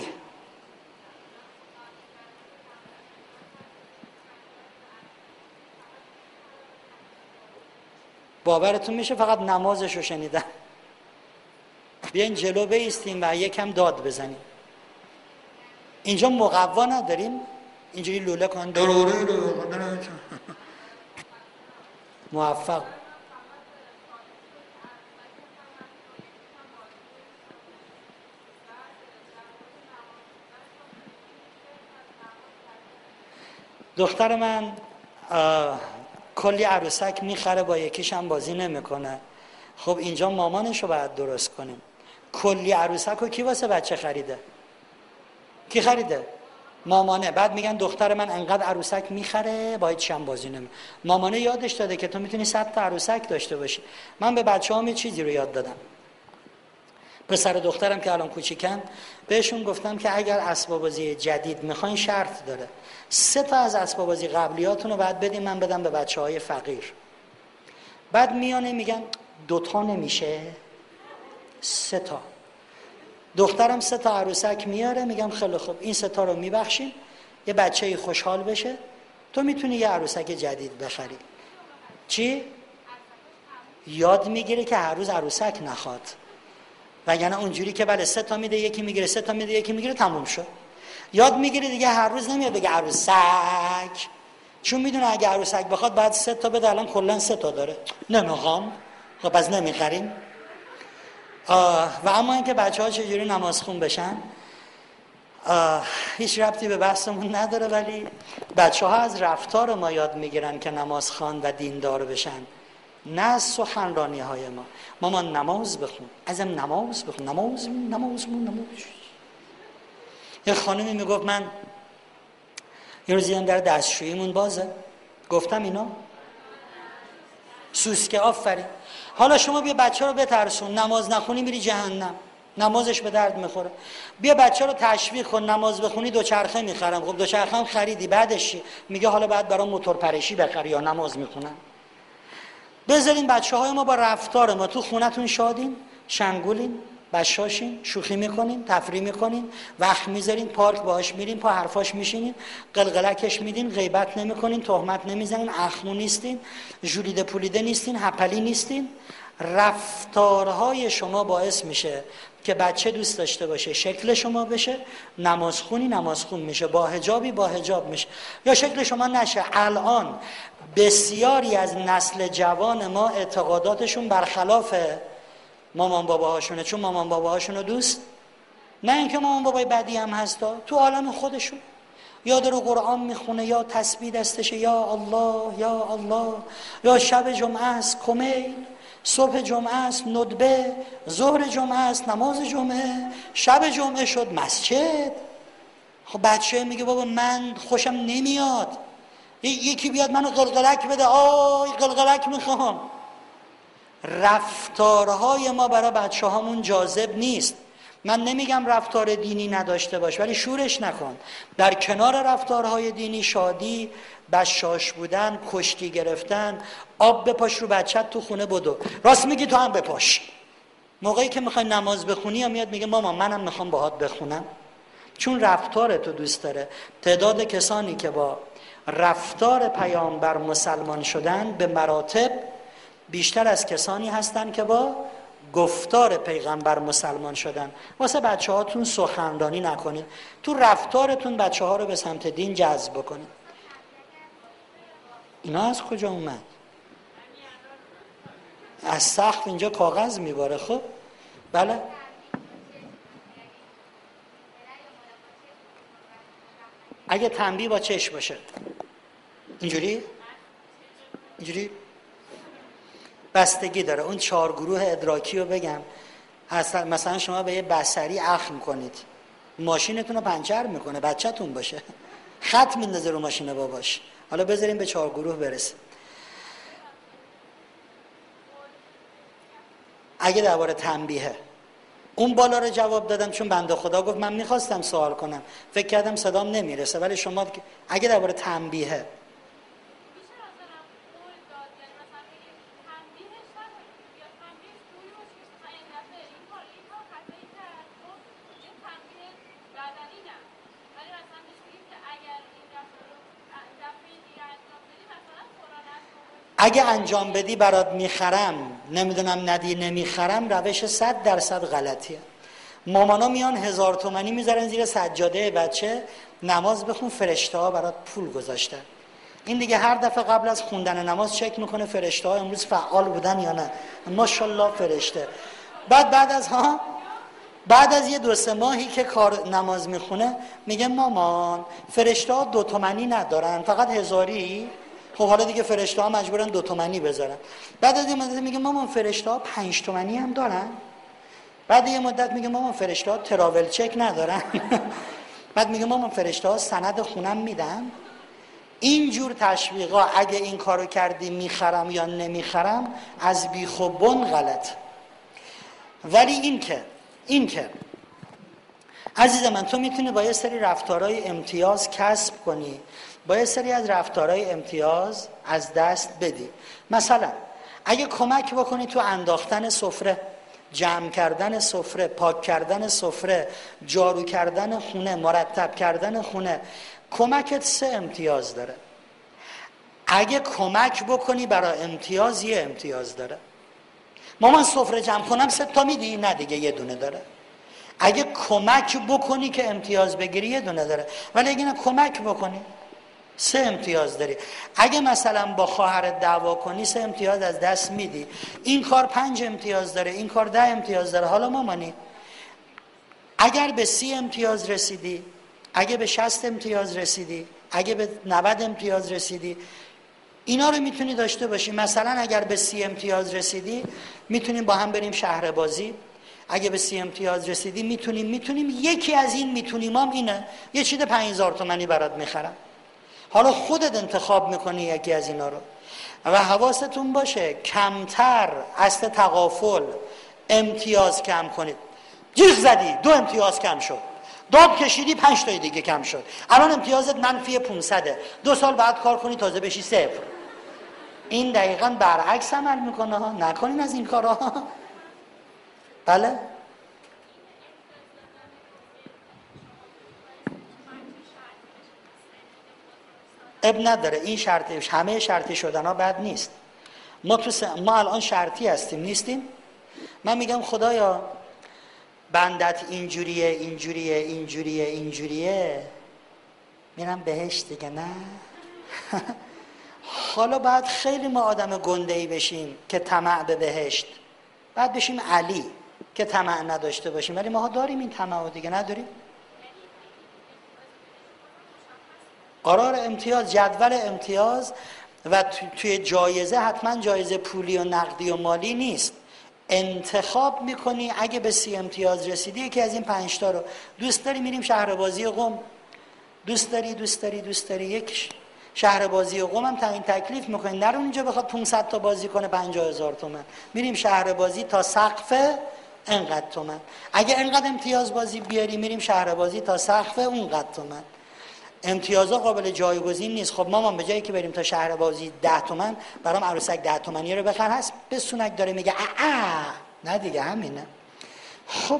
باورتون میشه فقط نمازشو شنیدم. بیاین جلو بایستیم و یکم داد بزنیم. اینجا مقوا نداریم اینجوری لوله کن موفق. دختر من کلی عروسک میخره، با یکیش هم بازی نمیکنه. خب اینجا مامانشو باید درست کنیم. کلی عروسک رو کی واسه بچه خریده؟ کی خریده؟ مامانه. بعد میگن دختر من انقدر عروسک میخره با هیچ هم بازی نمی. مامانه یادش داده که تو میتونی صد تا عروسک داشته باشی. من به بچه‌هام یه چیزی رو یاد دادم. پسر دخترم که الان کوچیکن، بهشون گفتم که اگر اسباب بازی جدید میخواین شرط داره، سه تا از اسباب بازی قبلیاتون رو بعد بدین من بدم به بچه‌های فقیر. بعد میانه میگن دو تا نمیشه، سه تا. دخترم سه تا عروسک میاره، میگم خیلی خوب این سه تا رو میبخشیم، یه بچه خوشحال بشه، تو میتونی یه عروسک جدید بخری. چی؟ یاد میگیره که هر روز عروسک نخواد. وگرنه اونجوری که بله سه تا میده یکی میگیره، سه تا میده یکی میگیره، تموم شد. یاد میگیره دیگه هر روز نمیاد بگه عروسک، چون میدونه اگه عروسک بخواد بعد سه تا بده، الان کلا سه تا داره. نمیخوام، خب پس نمیخریم. و اما اینکه بچه‌ها چجوری نمازخون بشن هیچ ربطی به بحثمون نداره، ولی بچه‌ها از رفتار ما یاد میگیرن که نمازخوان و دیندار بشن، نه از سخنرانی های ما. مامان نماز بخون، ازم نماز بخون، نماز نماز نماز. یه خانمی میگفت من یه روزی هم در دستشوییمون بازه، گفتم اینا سوسکه. آفرین. حالا شما بیا بچه رو بترسون، نماز نخونی میری جهنم، نمازش به درد میخوره. بیا بچه رو تشویق کن، نماز بخونی دوچرخه میخرم. خب دوچرخه هم خریدی، بعدش میگه حالا بعد برام موتور پرشی بخری یا نماز میخونم. بذارین بچه های ما با رفتار ما تو خونتون شادین، شنگولین، بشاشین، شوخی میکنین، تفریح میکنین، وقت میذارین، پارک باهاش میرین، پا حرفاش میشینین، قلقلکش میدین، غیبت نمیکنین، تهمت نمیزنین، اخمو نیستین، ژولیده پولیده نیستین، هپلی نیستین. رفتارهای شما باعث میشه که بچه دوست داشته باشه شکل شما بشه، نمازخونی نمازخون میشه، با حجابی با حجاب میشه، یا شکل شما نشه. الان بسیاری از نسل جوان ما اعتقاداتشون برخلاف مامان باباهاشونه، چون مامان باباهاشونو دوست، نه اینکه مامان بابای بدی هم هستا، تو عالم خودشون یا داره قرآن میخونه یا تسبیح دستشه، یا الله یا الله، یا شب جمعه است کمیل، صبح جمعه است ندبه، ظهر جمعه است نماز جمعه، شب جمعه شد مسجد. خب بچه میگه بابا من خوشم نمیاد، یکی بیاد منو قلقلک بده، آی قلقلک میخوام. رفتارهای ما برای بچه هامون جاذب نیست. من نمیگم رفتار دینی نداشته باش، ولی شورش نکن. در کنار رفتارهای دینی شادی، بشاش بودن، کشتی گرفتن، آب بپاش رو بچت تو خونه بدو. راست میگی تو هم بپاش. موقعی که میخوای نماز بخونی یا میاد میگه مامان منم میخوام باهات بخونم، چون رفتار تو دوست داره. تعداد کسانی که با رفتار پیامبر مسلمان شدن به مراتب بیشتر از کسانی هستن که با گفتار پیغمبر مسلمان شدن. واسه بچه هاتون سخنرانی نکنید، تو رفتارتون بچه ها رو به سمت دین جذب بکنید. اینا از کجا اومد؟ از سقف اینجا کاغذ میباره. خب بله اگه تنبیه با چشم باشه اینجوری اینجوری بستگی داره. اون چهار گروه ادراکی رو بگم. مثلا شما به یه بصری اخم کنید، ماشینتون رو پنچر میکنه، بچه‌تون باشه خط میندازه رو ماشین باباش. حالا بذاریم به چهار گروه برسیم. اگه درباره تنبیه اون بالا رو جواب دادم، چون بنده خدا گفت من میخواستم سوال کنم، فکر کردم صدام نمیرسه، ولی شما اگه درباره تنبیه اگه انجام بدی برات میخرم، نمیدونم ندی نمیخرم، روش صد درصد غلطیه. مامانا میان هزار تومنی میذارن زیر سجاده بچه، نماز بخون فرشته ها برات پول گذاشتن. این دیگه هر دفعه قبل از خوندن نماز چک میکنه فرشته ها امروز فعال بودن یا نه، ماشاءالله فرشته. بعد بعد از ها بعد از یه دو سه ماهی که کار نماز میخونه میگه مامان فرشته ها دو تومنی ندارن فقط هزاری. خب حالا دیگه فرشته ها مجبورن دو تومنی بذارن. بعد از یه مدت میگه مامان فرشته ها پنج تومنی هم دارن. بعد یه مدت میگه مامان فرشته ها تراول چک ندارن. بعد میگه مامان فرشته ها سند خونم میدن. اینجور تشویقا اگه این کارو کردی میخرم یا نمیخرم از بیخ و بن غلط. ولی این که این که عزیز من تو میتونی با یه سری رفتارهای امتیاز کسب کنی، با یه سری از رفتارهای امتیاز از دست بدی. مثلا اگه کمک بکنی تو انداختن سفره، جمع کردن سفره، پاک کردن سفره، جارو کردن خونه، مرتب کردن خونه، کمکت سه امتیاز داره. اگه کمک بکنی برای امتیاز یه امتیاز داره. مامان سفره جمع کنم سه تا میدی؟ نه دیگه یه دونه داره. اگه کمک بکنی که امتیاز بگیری یه دونه داره، ولی اگه نه کمک بکنی سه امتیاز داری. اگه مثلا با خواهرت دعوا کنی سه امتیاز از دست میدی. این کار پنج امتیاز داره، این کار ده امتیاز داره. حالا مامانی اگر به سی امتیاز رسیدی، اگه به شصت امتیاز رسیدی، اگه به نود امتیاز رسیدی، اینا رو میتونی داشته باشی. مثلا اگر به سی امتیاز رسیدی میتونیم با هم بریم شهر بازی. اگه به سی امتیاز رسیدی میتونیم میتونیم یکی از این میتونیمام اینه، یه چیز پنج هزار تومانی برات میخرم. حالا خودت انتخاب میکنی یکی از اینا رو. و حواستون باشه کمتر اصل تغافل امتیاز کم کنید. جیغ زدی دو امتیاز کم شد، داد کشیدی پنج تای دیگه کم شد، الان امتیازت منفی پانصده. دو سال بعد کار کنی تازه بشی صفر. این دقیقاً برعکس عمل میکنه ها. نکنین از این کارا. بله اب نداره. این شرطی، همه شرطی شدن ها بد نیست. ما تو س... ما الان شرطی هستیم نیستیم. من میگم خدایا بندت اینجوریه اینجوریه اینجوریه اینجوریه میرم بهشت دیگه، نه. حالا باید خیلی ما آدم گنده‌ای بشیم که طمع به بهشت، بعد بشیم علی که طمع نداشته باشیم، ولی ما داریم این طمع دیگه، نداریم؟ قرار امتیاز، جدول امتیاز و توی جایزه حتما جایزه پولی و نقدی و مالی نیست. انتخاب میکنی اگه به سی امتیاز رسیدی یکی از این پنج تا رو دوست داری، میریم شهر بازی قم. دوست داری دوست داری دوست داری یک شهر بازی قم هم تعیین تکلیف میکنی، نرو اونجا بخواد پانصد تا بازی کنه پنجاه هزار تومان. میریم شهر بازی تا سقف انقدر تومن. اگه انقدر امتیاز بازی بیاری میریم شهر بازی تا سقف اونقدر تومن. امتیازها قابل جایگزین نیست. خب مامان به جایی که بریم تا شهر بازی ده تومن برام عروسک ده تومنی رو بخر، هست به سونک داره میگه اه اه نه دیگه همینه. خب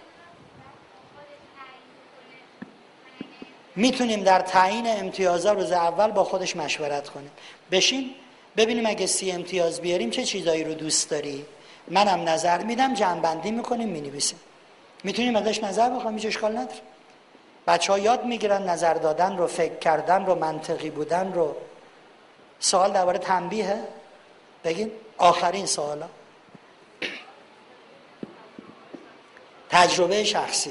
میتونیم در تعیین امتیازها روز اول با خودش مشورت کنیم. بشین ببینیم اگه سی امتیاز بیاریم چه چیزایی رو دوست داری، منم نظر میدم، جمع‌بندی میکنیم مینویسیم. میتونیم ازش نظر بخوایم، هیچ اشکال نداره. بچه ها یاد میگیرن نظر دادن رو، فکر کردن رو، منطقی بودن رو. سوال درباره تنبیه بگین. آخرین سوالا تجربه شخصی.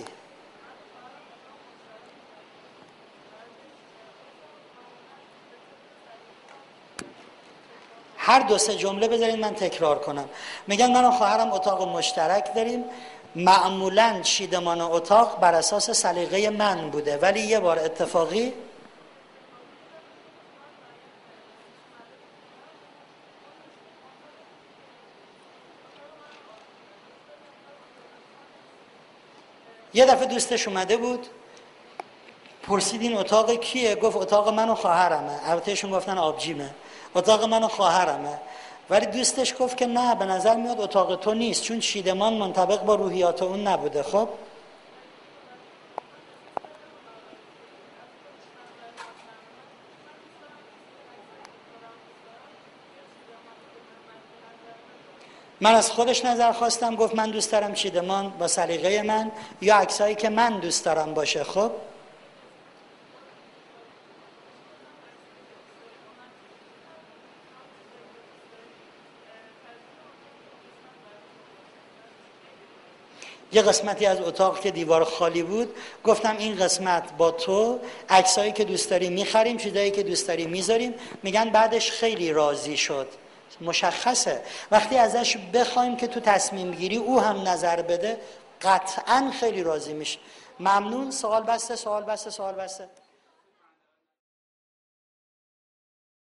هر دو سه جمله بذارین من تکرار کنم. میگن من و خواهرم اتاق مشترک داریم، معمولاً چیدمان اتاق بر اساس سلیقه من بوده، ولی یه بار اتفاقی یه دفعه دوستش اومده بود، پرسید این اتاق کیه؟ گفت اتاق من و خواهرمه. البته ایشون گفتن آبجیمه. اتاق من و خواهرمه. ولی دوستش گفت که نه، به نظر میاد اتاق تو نیست، چون چیدمان منطبق با روحیات اون نبوده. خب من از خودش نظر خواستم، گفت من دوست دارم چیدمان با سلیقه من یا عکسایی که من دوست دارم باشه. خب یه قسمتی از اتاق که دیوار خالی بود گفتم این قسمت با تو، عکسایی که دوست داری میخریم، چیزایی که دوست داری میذاریم. میگن بعدش خیلی راضی شد. مشخصه وقتی ازش بخوایم که تو تصمیم گیری او هم نظر بده قطعا خیلی راضی میشه. ممنون. سوال بسته سوال بسته سوال بسته